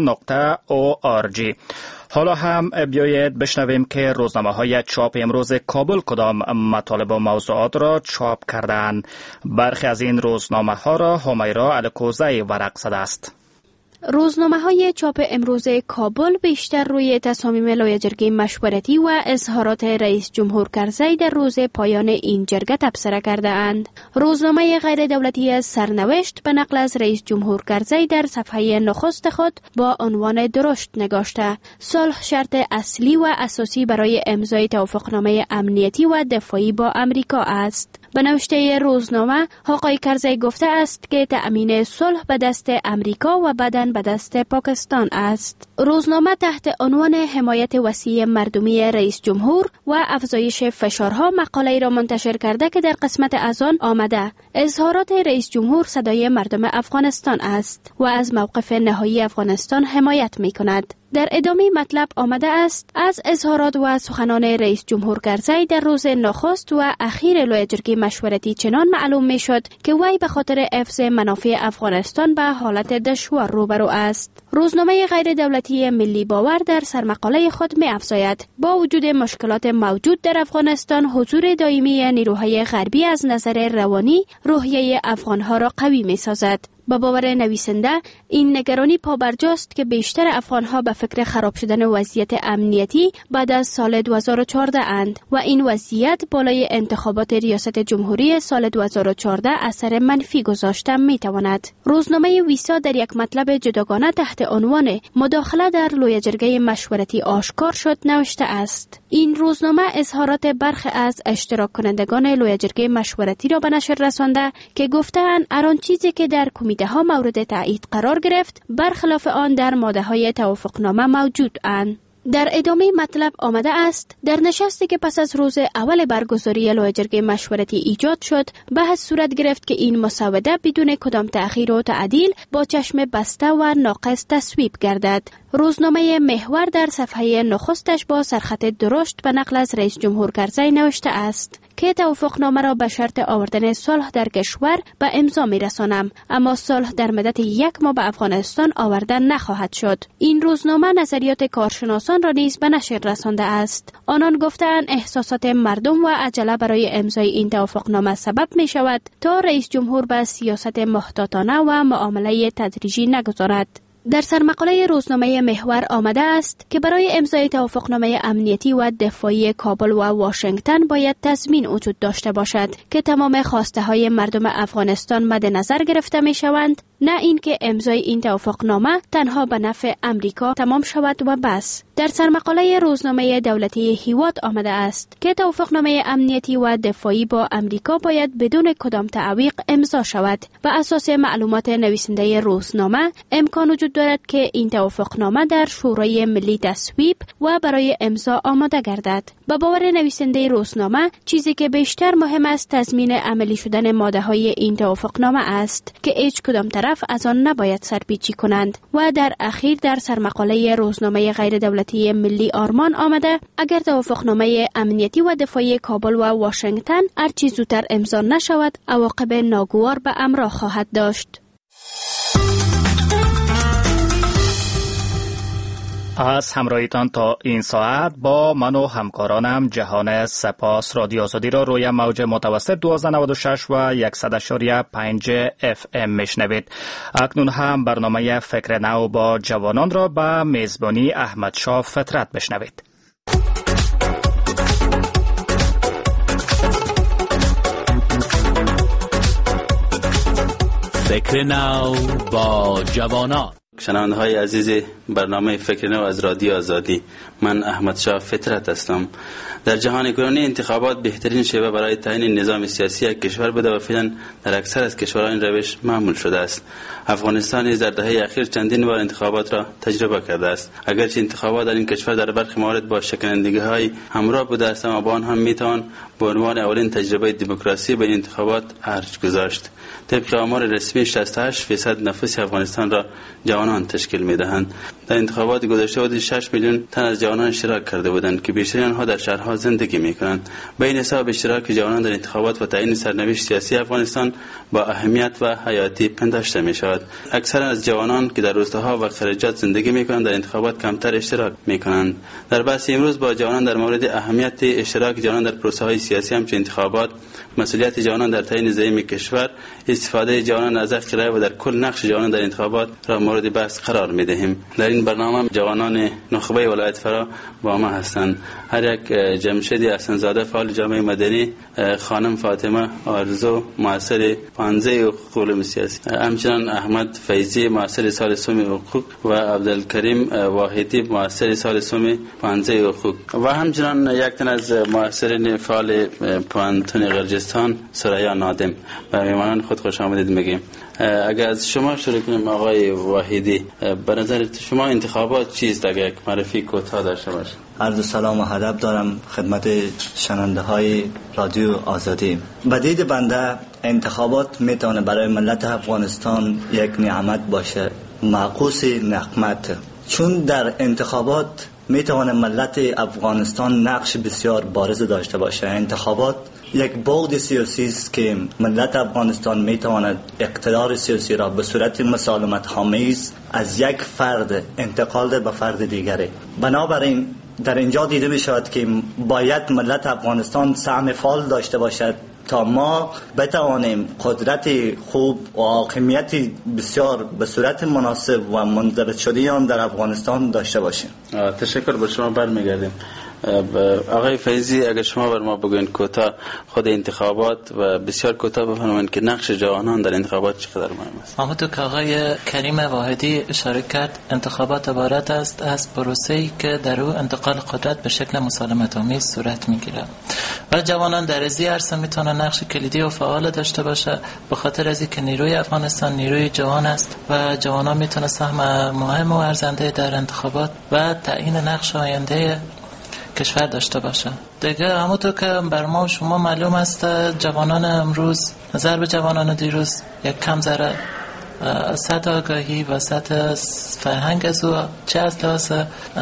.org. حالا هم بیایید بشنویم که روزنامه‌های چاپ امروز کابل کدام مطالب و موضوعات را چاپ کردند. برخی از این روزنامه‌ها را همیرا الکوزی ورق زده است. روزنامه‌های چاپ امروز کابل بیشتر روی تصامیم لایحه‌جرگه مشورتی و اظهارات رئیس جمهور کرزی در روز پایان این جرگه تبصره کرده اند. روزنامه غیر دولتی از سرنوشت به نقل از رئیس جمهور کرزی در صفحه نخست خود با عنوان درشت نگاشته: صلح شرط اصلی و اساسی برای امضای توافقنامه امنیتی و دفاعی با امریکا است. به نوشته روزنامه، آقای کرزی گفته است که تأمین صلح به دست امریکا و بعداً به دست پاکستان است. روزنامه تحت عنوان حمایت وسیع مردمی رئیس جمهور و افزایش فشارها مقاله را منتشر کرده که در قسمت از آن آمده: اظهارات رئیس جمهور صدای مردم افغانستان است و از موقف نهایی افغانستان حمایت می کند. در ادامه مطلب آمده است: از اظهارات و سخنان رئیس جمهور کرزی در روز نخست و اخیر لایحه‌جرگه مشورتی چنان معلوم می شد که وی به خاطر حفظ منافع افغانستان به حالت دشوار روبرو است. روزنامه غیر دولتی ملی باور در سرمقاله خود می افزاید: با وجود مشکلات موجود در افغانستان، حضور دائمی نیروهای غربی از نظر روانی روحیه افغانها را قوی می سازد. با باور نویسنده، این نگرانی پابرجاست که بیشتر افغانها به فکر خراب شدن وضعیت امنیتی بعد از سال 2014 اند و این وضعیت بالای انتخابات ریاست جمهوری سال 2014 اثر منفی گذاشته می تواند. روزنامه ویسا در یک مطلب جداگانه تحت عنوان مداخله در لایحه‌جرگه مشورتی آشکار شد نوشته است: این روزنامه اظهارات برخی از اشتراک کنندگان لایحه‌جرگه مشورتی را به نشر رسانده که گفتند هر آن چیزی که در کمیته ها مورد تایید قرار گرفت برخلاف آن در ماده های توافقنامه موجود اند. در ادامه مطلب آمده است در نشستی که پس از روز اول برگزاری لایحه‌جرگه مشورتی ایجاد شد، بحث صورت گرفت که این مسوده بدون کدام تأخیر و تعدیل با چشم بسته و ناقص تصویب گردد. روزنامه محور در صفحه نخستش با سرخط درشت به نقل از رئیس جمهور کرزی نوشته است که توافقنامه را به شرط آوردن صلح در کشور به امضا می‌رسانم، اما صلح در مدت 1 ماه به افغانستان آورده نخواهد شد. این روزنامه نظریات کارشناسان را نیز به نشر رسانده است. آنان گفتند احساسات مردم و عجله برای امضای این توافقنامه سبب می شود تا رئیس جمهور به سیاست محتاطانه و معامله تدریجی نگذارد. در سرمقاله روزنامه محور آمده است که برای امضای توافقنامه امنیتی و دفاعی کابل و واشنگتن باید تضمین وجود داشته باشد که تمام خواسته های مردم افغانستان مد نظر گرفته می شوند، نه اینکه امضای این توافقنامه تنها به نفع امریکا تمام شود و بس. در سرمقاله روزنامه دولتی هیواد آمده است که توافقنامه امنیتی و دفاعی با امریکا باید بدون کدام تعویق امضا شود. بر اساس معلومات نویسنده روزنامه امکان وجود دارد که این توافقنامه در شورای ملی تصویب و برای امضا آماده گردد. با باور نویسنده روزنامه چیزی که بیشتر مهم است تضمین عملی شدن ماده های این توافقنامه است که هیچ کدام طرف از آن نباید سرپیچی کنند. و در اخیر در سرمقاله روزنامه غیر دولتی ملی آرمان آمده اگر توافقنامه امنیتی و دفاعی کابل و واشنگتن هرچی زودتر امضا نشود عواقب ناگوار به همراه خواهد داشت. از همراهیتان تا این ساعت با من و همکارانم جهان سپاس. رادیو آزادی را روی موج متوسط 1296 و 100.5 FM میشنوید. اکنون هم برنامه فکر نو با جوانان را به میزبانی احمد شاه فطرت بشنوید. فکر نو با جوانان. شنونده‌های عزیز برنامه فکر نو از رادیو آزادی، من احمد شاه فطرت هستم. در جهان کنونی انتخابات بهترین شیوه برای تعیین نظام سیاسی یک کشور بوده و فعلا در اکثر از کشورها این روش معمول شده است. افغانستان نیز در دهه اخیر چندین بار انتخابات را تجربه کرده است. اگرچه انتخابات در این کشور در برخی موارد با شکنندگی‌های همراه بوده است، اما با آن هم میتوان به عنوان اولین تجربه دموکراسی به این انتخابات ارج گذاشت. طبق آمار رسمی 68% نفوس افغانستان را جوانان تشکیل می‌دهند. در انتخابات گذشته حدود 6 میلیون تن از جوانان اشتراک کرده بودند که بیشتر آنها در شهرها زندگی می‌کنند. به این حساب اشتراک جوانان در انتخابات و تعیین سرنوشت سیاسی افغانستان با اهمیت و حیاتی پنداشته می‌شود. اکثر از جوانان که در روستاها و خارجات زندگی می‌کنند در انتخابات کمتر اشتراک می‌کنند. در بحث امروز با جوانان در مورد اهمیت اشتراک جوانان در پروسه‌های سیاسی همچون انتخابات، مسئولیت جوانان در تعیین زعیم کشور، استفاده جوانان از حق رای و در کل نقش جوانان در انتخابات را مورد بحث قرار می‌دهیم. در این برنامه جوانان نخبه ولایت فرا با ما هستند. هر یک جمشیدی حسن‌زاده فعال جامعه مدنی، خانم فاطمه آرزو معاصر 15 حقوق سیاسی، همچنین احمد فیضی معاصر سال سوم حقوق و عبدالکریم واحدی معاصر سال سوم 15 حقوق و همچنین یک تن از معاصرین فعال پوهنتون غرجستان سریا نادم. و میهمانان خود خوش آمدید میگیم. اگر از شما شروع کنیم آقای واحدی، به نظر شما انتخابات چیست؟ اگر یک معرفی کوتاه داشته باشید. عرض سلام و ادب دارم خدمت شنونده های رادیو آزادی. به دید بنده انتخابات میتونه برای ملت افغانستان یک نعمت باشه، معکوس نقمت، چون در انتخابات میتونه ملت افغانستان نقش بسیار بارز داشته باشه. انتخابات یک بعد سیاسی است که ملت افغانستان میتواند اقتدار سیاسی را به صورت مسالمت آمیز از یک فرد انتقال به فرد دیگری. بنابراین در اینجا دیده می شود که باید ملت افغانستان سهم فعال داشته باشد تا ما بتوانیم قدرت خوب و حاکمیت بسیار به صورت مناسب و منضبط شده آن در افغانستان داشته باشیم. تشکر. به شما برمیگردیم. آقای فیضی، اگر شما بر ما بگوین کوتاه خود انتخابات و بسیار کوتاه بفرمایید که نقش جوانان در انتخابات چقدر مهم است. همونطور که آقای کریم واحدی اشاره کرد، انتخابات عبارت است از پروسه‌ای که در او انتقال قدرت به شکل مسالمت آمیز صورت میگیرد و جوانان در ازی عرصه میتونن نقش کلیدی و فعال داشته باشه، به خاطر از اینکه نیروی افغانستان نیروی جوان است و جوانان میتونه سهم مهم و ارزنده در انتخابات و تعیین نقش آینده کشور داشته باشه. دیگه همونطور که بر ما و شما معلوم است، جوانان امروز نظر به جوانان دیروز یک کم ذره سطح آگاهی و سطح فرهنگ از او چه از لحاظ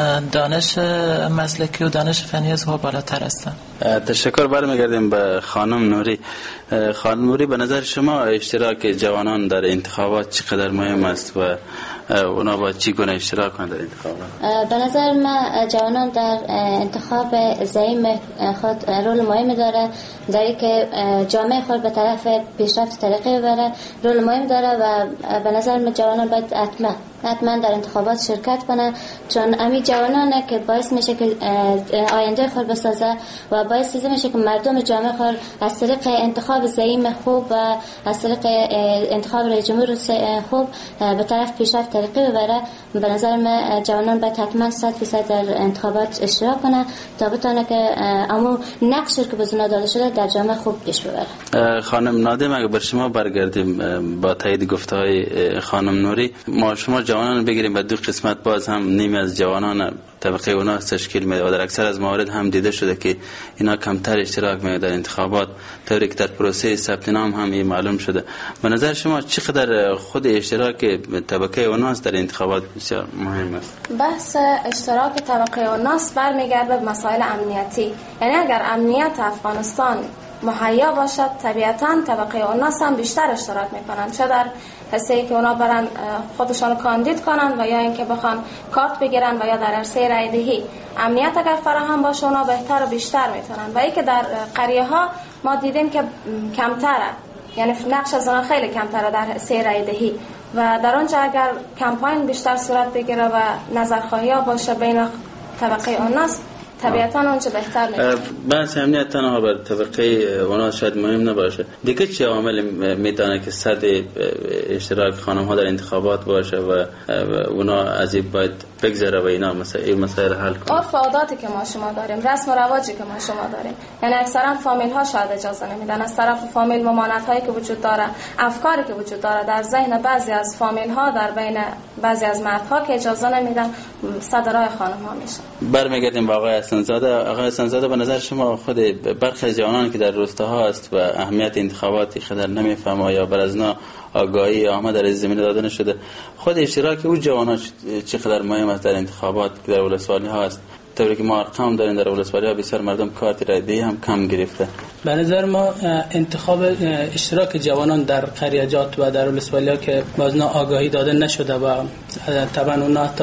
دانش مسلکی و دانش فنی از او بالاتر هستند. تشکر. برمیگردیم به خانم نوری. خانم نوری، به نظر شما اشتراک جوانان در انتخابات چقدر مهم است و اونا باید چی گونه اشتراک کنند در انتخابات؟ به نظر من جوانان در انتخاب زعیم خود رول مهمی داره، در اینکه جامعه خود به طرف پیشرفت طریقی ببره رول مهم داره و به نظر من جوانان باید حتما در انتخابات شرکت کنن، چون امی جوانانه که باعث میشه که آینده خود بسازه و باعث میشه که مردم جامعه خود از طریق انتخاب زعیم خوب و از طریق انتخاب رئیس جمهور خوب به طرف پیشرفت طریقی ببره. به نظر من جوانان باید حتما 100% در انتخابات اشتراک کنن تا بتونه که امو نقشی که به اونا داده شده در جامعه خوب پیش ببره. خانم نادم، اگه بر شما برگردیم با تایید گفته‌های خانم نوری، ما شما جوانان بگیریم به دو قسمت، باز هم نیمی از جوانان طبقه اونا تشکیل میده و در اکثر از موارد هم دیده شده که اینا کمتر اشتراک میده در انتخابات، طوری که در پروسه ثبت نام هم این معلوم شده. به نظر شما چقدر خود اشتراک طبقه اونا در انتخابات بسیار مهم است؟ بحث اشتراک طبقه اونا برمیگرده به مسائل امنیتی. یعنی اگر امنیت افغانستان مهیا باشد، طبیعتاً طبقه اوناس هم بیشتر اشتراک میکنن، چه در حصه‌ای که اونا برن خودشان کاندید کنن و یا اینکه بخوان کارت بگیرن و یا در عرصه رای دهی. امنیت اگر فراهم باشه اونا بهتر و بیشتر میتونن. و اینکه در قریه ها ما دیدیم که کمتره، یعنی نقش از اونا خیلی کمتره در حصه رای دهی و در اونجا اگر کمپاین بیشتر صورت بگیره و نظرخواهی ها باشه بین طبقه اوناس، طبیعتاً اونچه بهتر میشه. بحث امنیت تنها بر طبقه اونا شاید مهم نباشه. دیگه چه عامل میتونه که سطح اشتراک خانم ها در انتخابات باشه و اونا از این باید بگذره و اینا این مسائل حل کنه؟ عرف و عاداتی که ما شما داریم، رسم و رواجی که ما شما داریم، یعنی اکثرا فامیل ها شاید اجازه نمیدن. از طرف فامیل ممانعت هایی که وجود داره، افکاری که وجود داره در ذهن بعضی از فامیل ها، در بین بعضی از مردها که اجازه نمیدن صدرای خانم ها میشه. برمیگردیم با آقای حسن‌زاده. آقای حسن‌زاده، به نظر شما خود برخی از جوانان که در روستاها است و اهمیت انتخاباتی خدر نمیفهمه یا بر از نا آگاهی آمد در زمینه داده نشده، خود اشتراک او جوانان چقدر مهم است در انتخابات که در ولسوالی ها است؟ طوری که ما ارقام داریم در ولسوالی ها بسیار مردم کارت رای دهی هم کم گرفته. به نظر ما انتخاب اشتراک جوانان در قریجات و در ولسوالی ها که بازنا آگاهی داده نشده و طبعا اونا حتی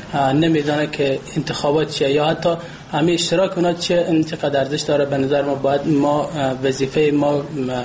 نمیدونه که انتخابات چیه یا حتی همه اشتراک اونا چقدر ارزش داره. به نظر ما باید ما وظیفه ما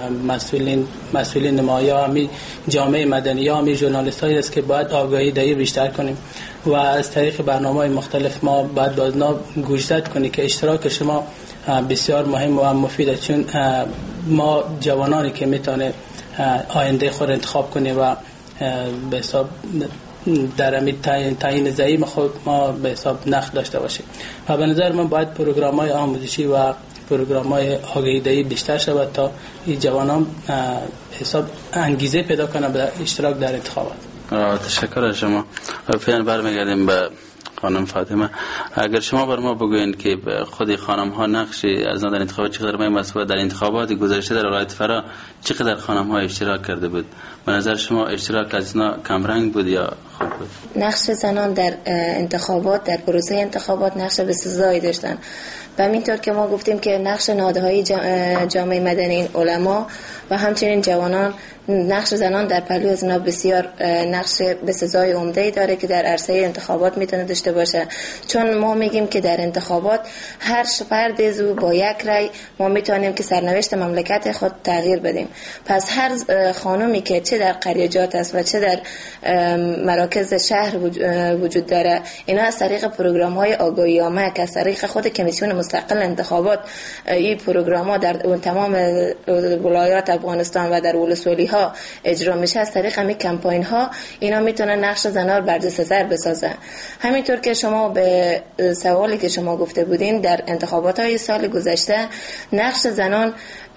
مسئولین ما یا همه جامعه مدنی یا همه ژورنالیست هایی است که باید آگاهی دهی بیشتر کنیم و از طریق برنامه‌های مختلف ما باید بازنا گوشزد کنیم که اشتراک شما بسیار مهم و مفیده، چون ما جوانانی که میتونه آینده خود انتخاب کنیم و به حساب در همین تعیین زعیم خود ما به حساب نقش داشته باشیم و به نظر من باید پروگرام‌های آموزشی و پروگرام‌های آگاهی دهی بیشتر شود تا این جوانان حساب انگیزه پیدا کنند به اشتراک در انتخابات. تشکر از شما. فعلا برمیگردیم به خانم فاطمه. اگر شما بر ما بگوین که خود خانم ها نقشی از در انتخابات چقدر مهم است و در انتخابات گذشته در ولایت فرا چقدر خانم ها اشتراک کرده بود، به نظر شما اشتراک از اینا کم رنگ بود یا خوب بود؟ نقش زنان در انتخابات، در پروسه انتخابات نقش بسزایی داشتن و همینطور که ما گفتیم که نقش نهادهای جامعه مدنی، علما و همچنین جوانان، نقش زنان در پهلو از اینا بسیار نقش بسزای عمده‌ای داره که در عرصه انتخابات میتونه داشته باشه، چون ما میگیم که در انتخابات هر فرد زو با یک رای ما میتونیم که سرنوشت مملکت خود تغییر بدیم. پس هر خانومی که چه در قریجات است و چه در مراکز شهر وجود داره، اینا از طریق پروگرام‌های آگاهی‌آمد که از طریق خود کمیسیون مستقل انتخابات این پروگرام ها در تمام ولایات افغانستان و در ولسوالی ها اجرا میشه، از طریق همین کمپاین ها اینا میتونن نقش زنان رو برجسته‌تر بسازن. همینطور که شما به سوالی که شما گفته بودین، در انتخابات های سال گذشته نقش زنان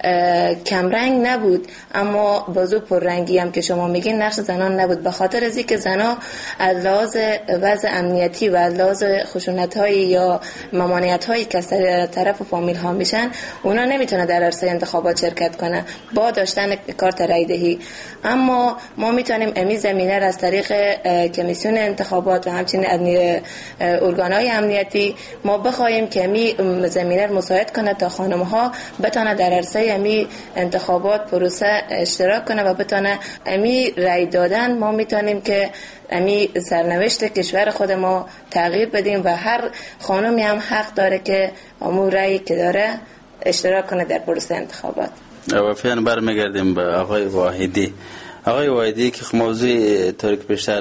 کمرنگ نبود، اما بازو پررنگی هم که شما میگین نقش زنان نبود، به خاطر از اینکه زنان از لحاظ وضع امنیتی و از لحاظ خشونت‌های یا ممانعت‌هایی که از طرف فامیل ها میشن، اونا نمیتونه در عرصه انتخابات شرکت کنه با داشتن کارت رای دهی. اما ما میتونیم امی زمینه را از طریق کمیسیون انتخابات و همچنین ارگان‌های امنیتی ما بخوایم که امی زمینه رو مساعد کنه تا خانم‌ها بتونه در عرصه امی انتخابات پروسه اشتراک کنه و بتونه امی رای دادن. ما میتونیم که امی سرنوشت کشور خود ما تغییر بدیم و هر خانمی هم حق داره که امور رایی که داره اشتراک کنه در پروسه انتخابات. وفیان برمیگردیم به آقای واحدی. آقای واحدی که موضوع طوری که بیشتر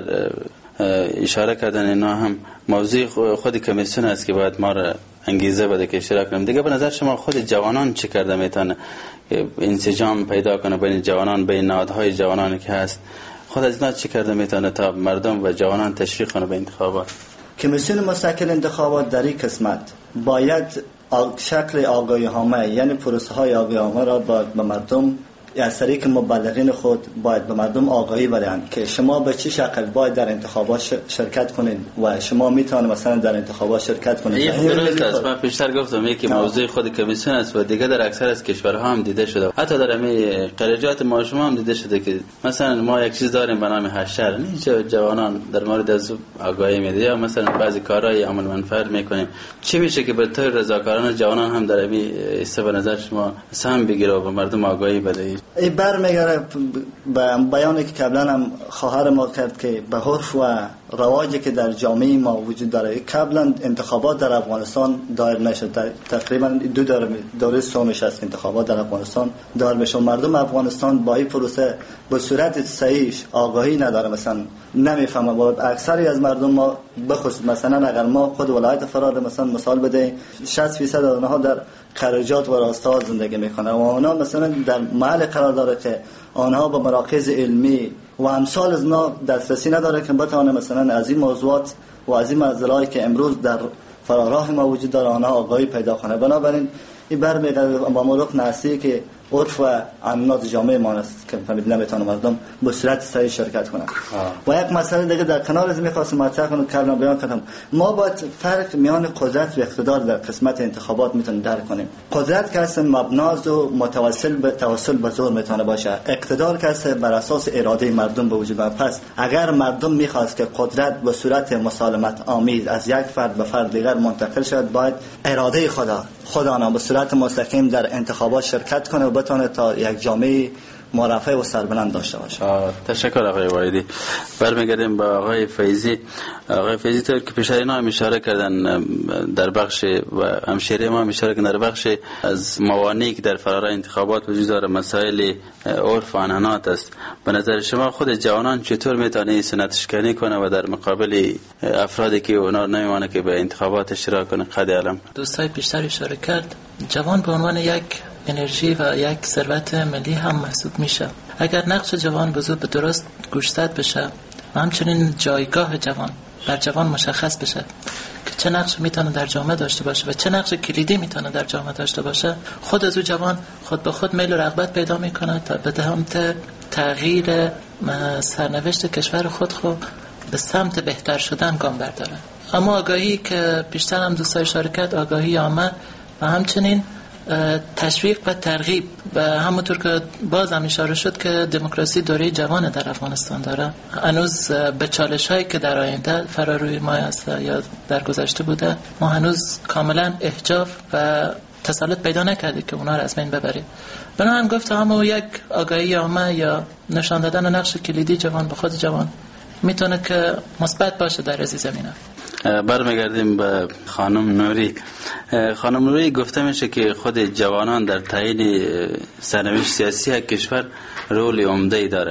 اشاره کردن اینا هم موضوع خود کمیسیون است که باید ما را انگیزه بده که اشتراک کنیم. دیگه به نظر شما خود جوانان چه کرده میتونه انسجام پیدا کنه بین جوانان، بین نهادهای جوانانی که هست؟ خود از اینا چه کرده میتونه تا مردم و جوانان تشویق کنه به انتخابات؟ کمیسیون مستقل انتخابات در این قسمت باید شکل آگاهی‌نامه، یعنی پروسه های آگاهی‌نامه را به مردم از طریق مبلغین خود باید به مردم آگاهی بدن که شما به چه شکل باید در انتخابات شرکت کنید و شما میتونید مثلا در انتخابات شرکت کنید. این درست است. من پیشتر گفتم یکی موضوع خود کمیسیون است و دیگه در اکثر از کشورها هم دیده شده، حتی در همین قریجات ما شما هم دیده شده که مثلا ما یک چیز داریم به نام هشتر، جوانان در مورد از آگاهی میده یا مثلا بعضی کارهای عمل منفعت میکنیم. چی میشه که به طور رضاکارانه جوانان هم در همین به نظر شما سهم بگیره و به مردم آگاهی بده؟ این برمیگره به بیانی که قبلا هم خواهر ما کرد که به عرف و رواجی که در جامعه ما وجود داره. قبلا انتخابات در افغانستان دایر نشد، تقریبا 2 دوره سومش است انتخابات در افغانستان دایر بشه. مردم افغانستان با این پروسه به صورت صحیح آگاهی نداره، مثلا نمیفهمه. با اکثری از مردم ما بخصوص مثلا اگر ما خود ولایت فرار مثلا مثال بده 60% آنها در خرجات و راستا زندگی میکنه و آنها مثلا در محل قرار داره که آنها با مراکز علمی و امثال از اینا دسترسی نداره که بتونه مثلا از این موضوعات و از این مسائلی که امروز در فراراه ما وجود داره آنها آگاهی پیدا کنه. بنابراین این برمیگرده با مورخ ناسی که عرف و امنیت جامعه ما است که فهمید نمیتونه مردم به صورت صحیح شرکت کنند. و یک مسئله دیگه در کنار از میخواستم مطرح کنم که قبلا بیان کردم، ما باید فرق میان قدرت و اقتدار در قسمت انتخابات میتونیم درک کنیم. قدرت که اصلا مبناز و توسل به زور میتونه باشه، اقتدار که اصلا بر اساس اراده مردم به وجود میاد. پس اگر مردم میخواست که قدرت به صورت مسالمت آمیز از یک فرد به فرد دیگر منتقل شود، باید اراده خدا به صورت مستقیم در انتخابات شرکت کنه و بتونه تا یک جامعه مرفه و سربلند داشته باشه. تشکر آقای واحدی. برمیگردیم با آقای فیضی. آقای فیضی طور که پیشتر اینا هم اشاره کردن در بخش و همشیره ما هم اشاره کردن در بخش از موانعی که در فرار انتخابات وجود داره مسائل عرف و عنعنات است. به نظر شما خود جوانان چطور میتونه سنتشکنی کنه و در مقابل افرادی که اونا نمیمانه که به انتخابات اشتراک کنه قد علم؟ دوستای پیشتر اشاره کرد جوان به عنوان یک انرژی و یک ثروت ملی هم محسوب میشه. اگر نقش جوان به درست گوشزد بشه و همچنین جایگاه جوان بر جوان مشخص بشه که چه نقش میتونه در جامعه داشته باشه و چه نقش کلیدی میتونه در جامعه داشته باشه، خود از او جوان خود به خود میل و رغبت پیدا میکنه تا به سمت تغییر سرنوشت کشور خود به سمت بهتر شدن گام برداره. اما آگاهی که بیشتر هم دوستای اشاره کرد، آگاهی عامه و همچنین تشویق و ترغیب و همونطور که باز هم اشاره شد که دموکراسی دوره جوان در افغانستان داره. هنوز به چالش هایی که در آینده فراروی ما است یا در گذشته بوده ما هنوز کاملا احجاف و تسلط پیدا نکردیم که اونا رو از بین ببریم. بنابراین گفتم همون یک آگاهی عامه یا نشان دادن نقش کلیدی جوان به خود جوان میتونه که مثبت باشه در این زمینه. برمیگردیم به خانم نوری. خانم نوری گفته میشه که خود جوانان در تعیین سرنوشت سیاسی کشور رول عمده‌ای داره.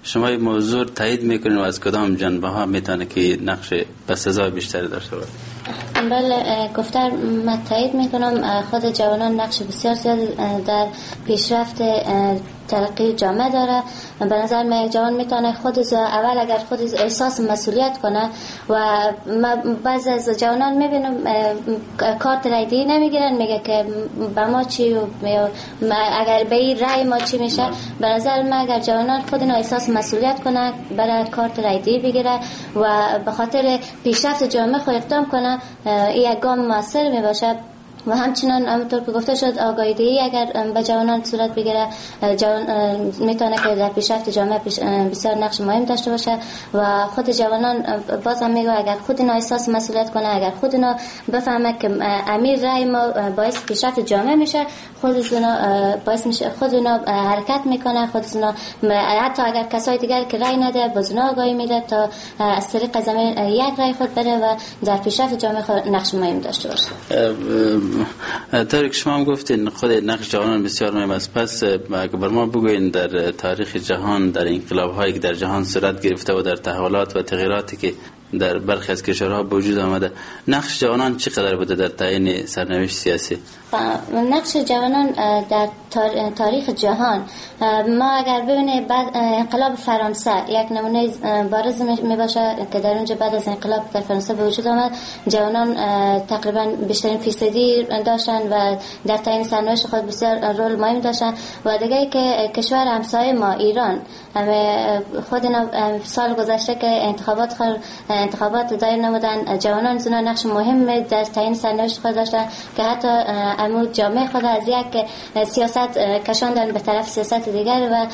شما این موضوع تایید میکنین و از کدام جنبه ها میتونه که نقش بسزای بیشتری داشته باشه؟ بله گفتم من تایید میکنم خود جوانان نقش بسیار زیاد در پیشرفت ترقی جامعه داره. به نظر من یک جوان میتونه خودش اول اگر خودش احساس مسئولیت کنه و بعضی از جوانان میبینم کارت رایدی نمیگیرن، میگه که به ما چی و اگر به این رای ما چی میشه. به نظر من اگر جوانان خودشون احساس مسئولیت کنه برای کارت رایدی بگیره و به خاطر پیشرفت جامعه خود اقدام کنه، این یک گام موثر میباشه. و همچنان همونطور که گفته شد آگاهی دهی اگر به جوانان صورت بگیره میتونه که در پیشرفت جامعه بسیار نقش مهم داشته باشه. و خود جوانان باز هم میگه اگر خود اینا احساس مسئولیت کنه، اگر خود اینا بفهمه که امیر رای ما باعث پیشرفت جامعه میشه، خودشون باعث میشه خودشون حرکت میکنه، خودشون حتی اگر کسای دیگر که رای نده باز اونا آگاهی میده تا از طریق زمین یک رای خود بره و در پیشرفت جامعه خود نقش مهم داشته باشه. طوری که شما هم گفتین خود نقش جوانان بسیار مهم است. پس اگر بر ما بگوین در تاریخ جهان، در انقلاب هایی که در جهان صورت گرفته و در تحولات و تغییراتی که در برخی از کشورها به وجود آمده، نقش جوانان چقدر بوده در تعیین سرنوشت سیاسی؟ نقش جوانان در تاریخ جهان، ما اگر ببینیم بعد انقلاب فرانسه یک نمونه بارز می باشه که در اونجا بعد از انقلاب در فرانسه به وجود آمد، جوانان تقریبا بیشترین فیصدی داشتن و در تعیین سرنوشت خود بسیار رول مهم داشتن. و دیگه که کشور همسایه ما ایران خودنا سال گذشته که انتخابات دایر نمودن، جوانان زنا نقش مهم در تعیین سرنوشت خود داشتن که حتی امروز جامعه خود از یک سیاست کشاندن به طرف سیاست دیگر و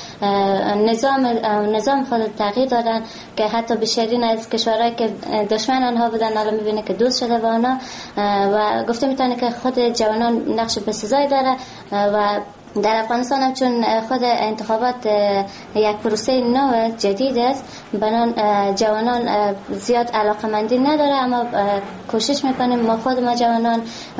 نظام خود تغییر دادن که حتی بیشترین از کشورهایی که دشمن آنها بودن الان میبینه که دوست شده با آنها. و گفته میتونه که خود جوانان نقش بسزایی داره. و در افغانستان هم چون خود انتخابات یک پروسه نو جدید است، بنان جوانان زیاد علاقمندی نداره، اما کوشش میکنیم ما خود ما جوانان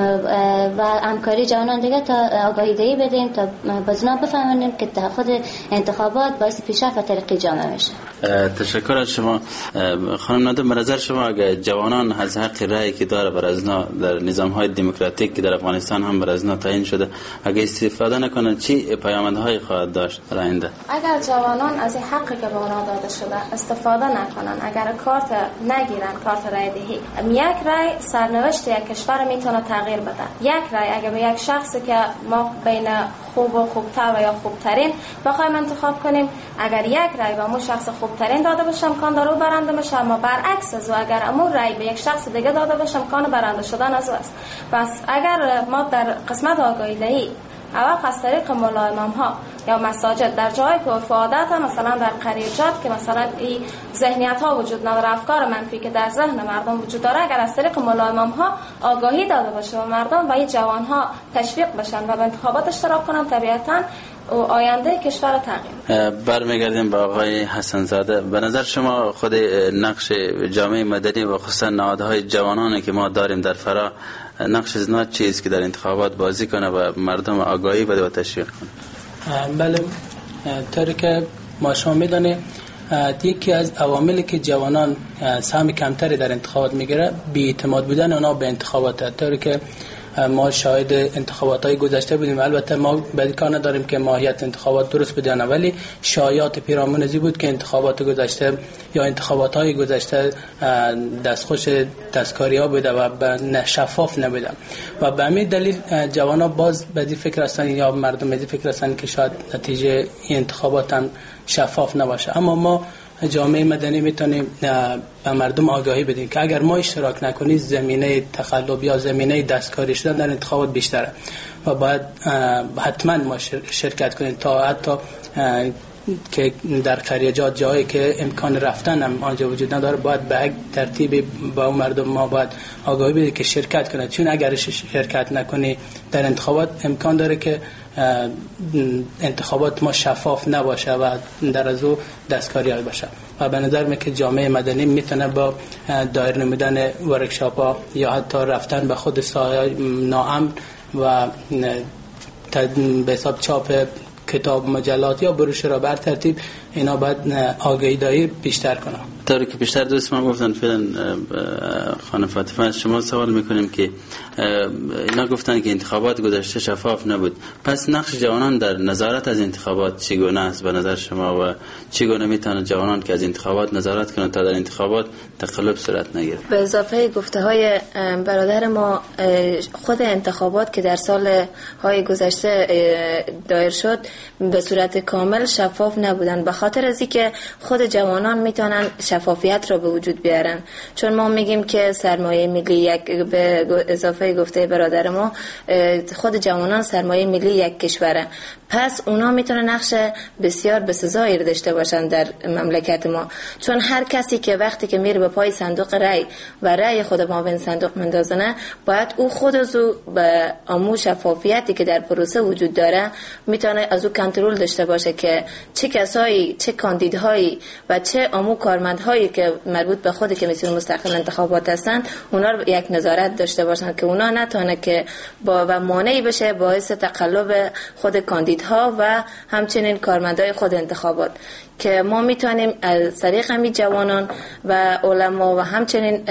و همکاری جوانان دیگه تا آگاهی دهی بدیم تا بازنا بفهمونیم که خود انتخابات باعث پیشرفت و ترقی جامعه میشه. تشکر از شما خانم نادم. به نظر شما اگر جوانان از حق رأی که داره بر ازنا در نظام های دموکراتیک که در افغانستان هم بر ازنا تعیین شده اگر استفاده نکنن چی پیامدهای خواهد داشت برای آینده؟ اگر جوانان از این حقی که به آنها داده شده استفاده نکنن، اگر کارت نگیرن، کارت رای دهی، یک رای سرنوشت یک کشور میتونه تغییر بده. یک رای اگر به یک شخصی که ما بین خوب و خوبتر و یا خوبترین بخوایم انتخاب کنیم، اگر یک رای به اون شخص خوبترین داده بشه امکان داره برنده بشه، اما برعکس از اگر اون رای به یک شخص دیگه داده بشه امکان برنده شدن از او است. پس اگر ما در قسمت آگاهی دهی اول از طریق مولا امام ها یا مساجد در جایی که عرف و عادت ها، مثلا در قریجات که مثلا این ذهنیت ها وجود نداره، افکار منفی که در ذهن مردم وجود داره، اگر از طریق مولا امام ها آگاهی داده باشه و مردم و این جوان ها تشویق بشن و به انتخابات اشتراک کنن، طبیعتاً و آینده کشور تغییر. برمیگردیم با آقای حسن زاده. به نظر شما خود نقش جامعه مدنی و خصوصا نهادهای جوانانی که ما داریم در فرا، نقش زنا چیست که در انتخابات بازی کنه و مردم آگاهی بده و تشویق کنه؟ بله، طوری که ما شما میدانید یکی از عواملی که جوانان سهم کمتری در انتخابات میگیره بی‌اعتماد بودن اونا به انتخابات. طوری که ما شاهد انتخابات‌های گذشته بودیم، البته ما بدکار نداریم که ماهیت انتخابات درست بوده، ولی شایعات پیرامون ازی بود که انتخابات گذشته یا انتخابات‌های گذشته دستخوش دستکاری‌ها بوده و شفاف نبوده و به همین دلیل جوانان باز بدی فکر هستن یا مردم بدی فکر هستن که شاید نتیجه این انتخابات هم شفاف نباشه. اما ما جامعه مدنی میتونیم به مردم آگاهی بدیم که اگر ما اشتراک نکنیم زمینه تقلب یا زمینه دستکاری شدن در انتخابات بیشتره و باید حتما ما شرکت کنیم تا حتی که در خریجات جایی که امکان رفتن هم آنجا وجود نداره باید به یک ترتیب با مردم ما باید آگاهی بدیم که شرکت کنند، چون اگر شرکت نکنی در انتخابات امکان داره که انتخابات ما شفاف نباشه و در از او دستکاری های باشه. و به نظر میاد که جامعه مدنی میتونه با دایر نمودن ورکشاپ ها یا حتی رفتن به خود ساحه ناامن و به حساب چاپ کتاب مجلات یا بروشورها بر ترتیب اینا باید آگاهی دایی بیشتر کنن. طوری که بیشتر دوست ما گفتن فعلا خانم فاطمه از شما سوال میکنیم که اینا گفتن که انتخابات گذشته شفاف نبود، پس نقش جوانان در نظارت از انتخابات چگونه است به نظر شما و چگونه میتونه جوانان که از انتخابات نظارت کنند تا در انتخابات تقلب صورت نگیره؟ به اضافه گفته های برادر ما، خود انتخابات که در سال های گذشته دایر شد به صورت کامل شفاف نبودن، به خاطر از اینکه خود جوانان میتونن شفافیت را به وجود بیارن. چون ما میگیم که سرمایه ملی یک، به اضافه گفته برادر ما، خود جوانان سرمایه ملی یک کشوره، پس اونا میتونن نقش بسیار بسزایی داشته باشن در مملکت ما. چون هر کسی که وقتی که میره به پای صندوق رای و رای خود ما به صندوق مندازنه، باید او خود از او به امو شفافیتی که در پروسه وجود داره میتونه از او کنترل داشته باشه که چه کسایی، چه کاندیدهایی و چه امو کارمندهایی که مربوط به خود کمیسیون مستقل انتخابات هستند اونا رو یک نظارت داشته باشن که اونا نتونه که با و مانعی بشه باعث تقلب خود کاندیدها و همچنین کارمندای خود انتخابات، که ما میتونیم از طریق همین جوانان و علما و همچنین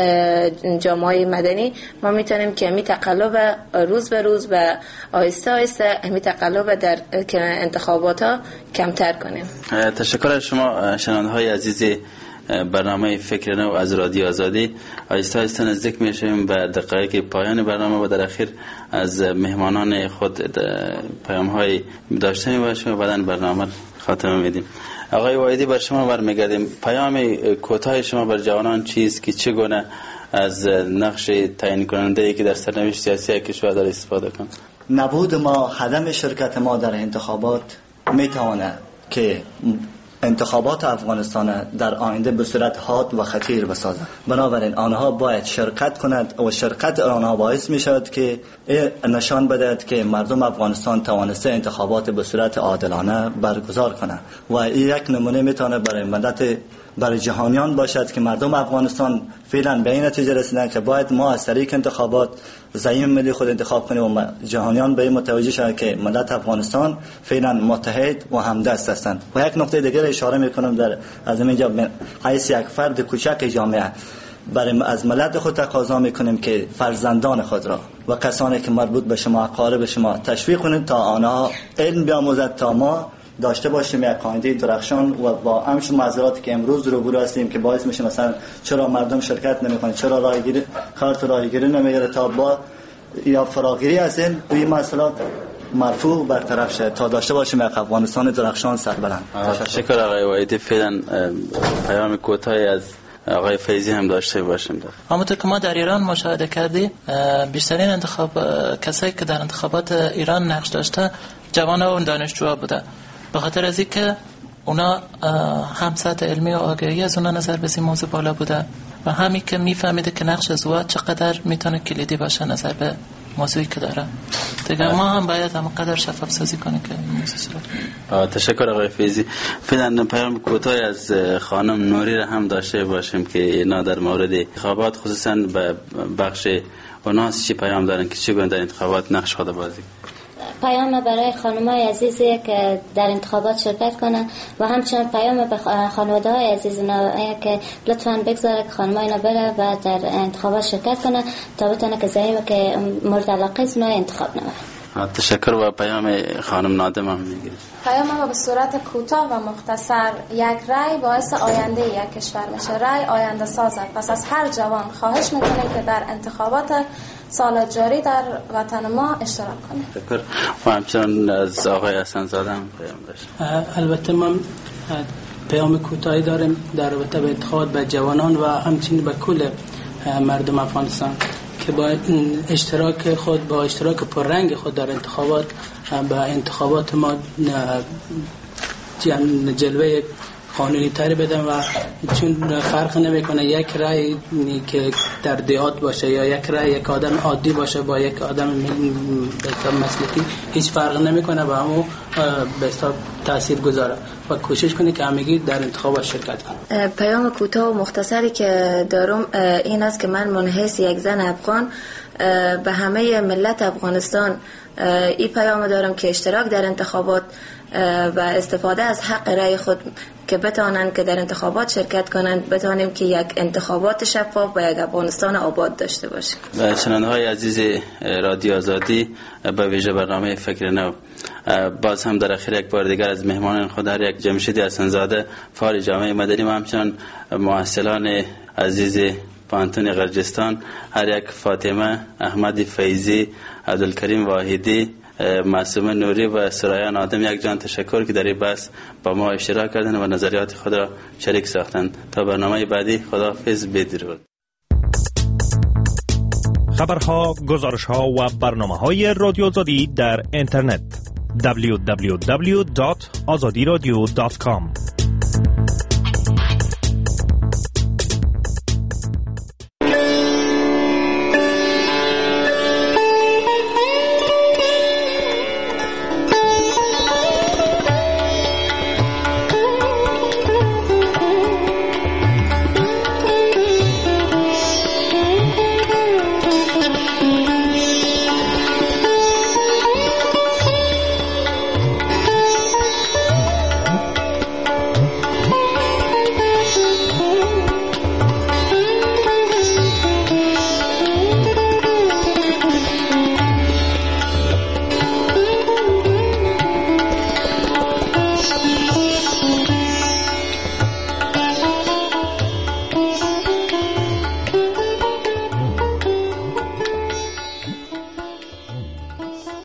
جامعه مدنی ما میتونیم که همین تقلب روز به روز و آهسته آهسته همین تقلب در انتخابات ها کمتر کنیم. تشکر از شما شنونده های عزیز برنامه فکر نو از رادیو آزادی. آهسته آهسته نزدیک میشیم به دقایق پایان برنامه و در اخیر از مهمانان خود پیام های داشته میباشیم و بعداً برنامه خاتمه میدیم. آقای وایدی بر شما برمیگردیم. پیام کوتاه شما بر جوانان چیست که چگونه از نقش تعیین کننده که در سرنوشت سیاسی کشور داره استفاده کنند؟ نبود ما، عدم شرکت ما در انتخابات میتونه که انتخابات افغانستان در آینده به صورت حاد و خطیر بسازد. بنابراین آنها باید شرکت کنند و شرکت آنها باعث می شود که نشان بدهد که مردم افغانستان توانسته انتخابات به صورت عادلانه برگزار کنند و این یک نمونه میتونه برای ملت، برای جهانیان باشد که مردم افغانستان فعلا به این نتیجه رسیدن که باید ما از طریق انتخابات زعیم ملی خود انتخاب کنیم و جهانیان به این متوجه شدند که ملت افغانستان فعلا متحد و همدست هستند. و یک نکته دیگر اشاره میکنم در از اینجا حیث یک فرد کوچک جامعه برای از ملت خود تقاضا میکنیم که فرزندان خود را و کسانی که مربوط به شما، اقارب شما تشویق کنید تا آنها علم بیاموزند تا ما داشته باشیم یک آینده درخشان و با همچون معذراتی که امروز روبرو هستیم که باعث میشه مثلا چرا مردم شرکت نمیکنن، چرا راهگیری کارت راهگیری نمیگیره، تا با یا فراگیری از این مسئلات مرفوع برطرف شد تا داشته باشیم یک افغانستان درخشان سربلند. تشکر آقای وایدی. فعلا پیام کوتاهی از آقای فیضی هم داشته باشیم. همونطور که ما در ایران مشاهده کردیم بیشترین کسایی که در انتخابات ایران نقش داشته جوانان و دانشجوها بوده، به خاطر از اینکه اونا هم سطح علمی و آگاهی از اونا نظر به این موضوع بالا بوده و همین که میفهمیده که نقش زوات چقدر میتونه کلیدی باشه نظر به موضوعی که داره. دیگه ما هم باید همونقدر شفاف سازی کنیم که موضوع صورت. تشکر آقای فیضی. فعلا پیام کوتاهی از خانم نوری را هم داشته باشیم که اینا در مورد انتخابات خصوصا به بخش اوناس چی پیام دارن که چگونه در انتخابات نقش خود بازی. پیام برای خانم‌های عزیزی که در انتخابات شرکت کنند و همچنین پیام به خانواده‌های عزیز که لطفاً بگذاره که خانم‌ها اینا بره و در انتخابات شرکت کنند تا بتونه که زعیمی که مورد علاقه است انتخاب نمونه. تشکر. و پیام خانم نادم هم میگیریم. پیام ما به صورت کوتاه و مختصر: یک رأی باعث آینده یک کشور میشه، رأی آینده سازد. پس از هر جوان خواهش میکنیم که در انتخابات سال جاری در وطن ما اشتراک کنیم. تشکر. و همچنین از آقای حسن زاده هم پیام داشت. البته ما پیام کوتاهی داریم در رابطه به انتخابات به جوانان و همچنین به کل مردم افغانستان که با اشتراک خود، با اشتراک پررنگ خود در انتخابات به انتخابات ما جلوه قانونی تری بدن و چون فرق نمیکنه یک رأی که در دیات باشه یا یک رأی یک آدم عادی باشه با یک آدم مسلکی، هیچ فرق نمیکنه و همو به حساب تأثیر گذاره و کوشش کنی که همگی در انتخابات شرکت کنن. پیام کوتاه و مختصری که دارم این است که من منحیث یک زن افغان به همه ملت افغانستان این پیام دارم که اشتراک در انتخابات و استفاده از حق رأی خود که بتوانند که در انتخابات شرکت کنند، بتوانیم که یک انتخابات شفاف و یک افغانستان آباد داشته باشیم. شنونده‌های عزیز رادیو آزادی، به ویژه برنامه فکر نو، باز هم در اخیر یک بار دیگر از مهمانان خود هر یک جمشیدی حسن‌زاده فعال جامعه مدنی و همچنان محصلان عزیز پانتون غرجستان، هر یک فاطمه، احمد فیضی، عبدالکریم واحدی، معصومه نوری و سرایان آدم یک جان تشکر که در این بحث با ما اشتراک کردند و نظریات خود را شریک ساختند. تا برنامه بعدی، خداحافظ، بدرود. خبرها، گزارشها و برنامه‌های رادیو آزادی در اینترنت www.azadiradio.com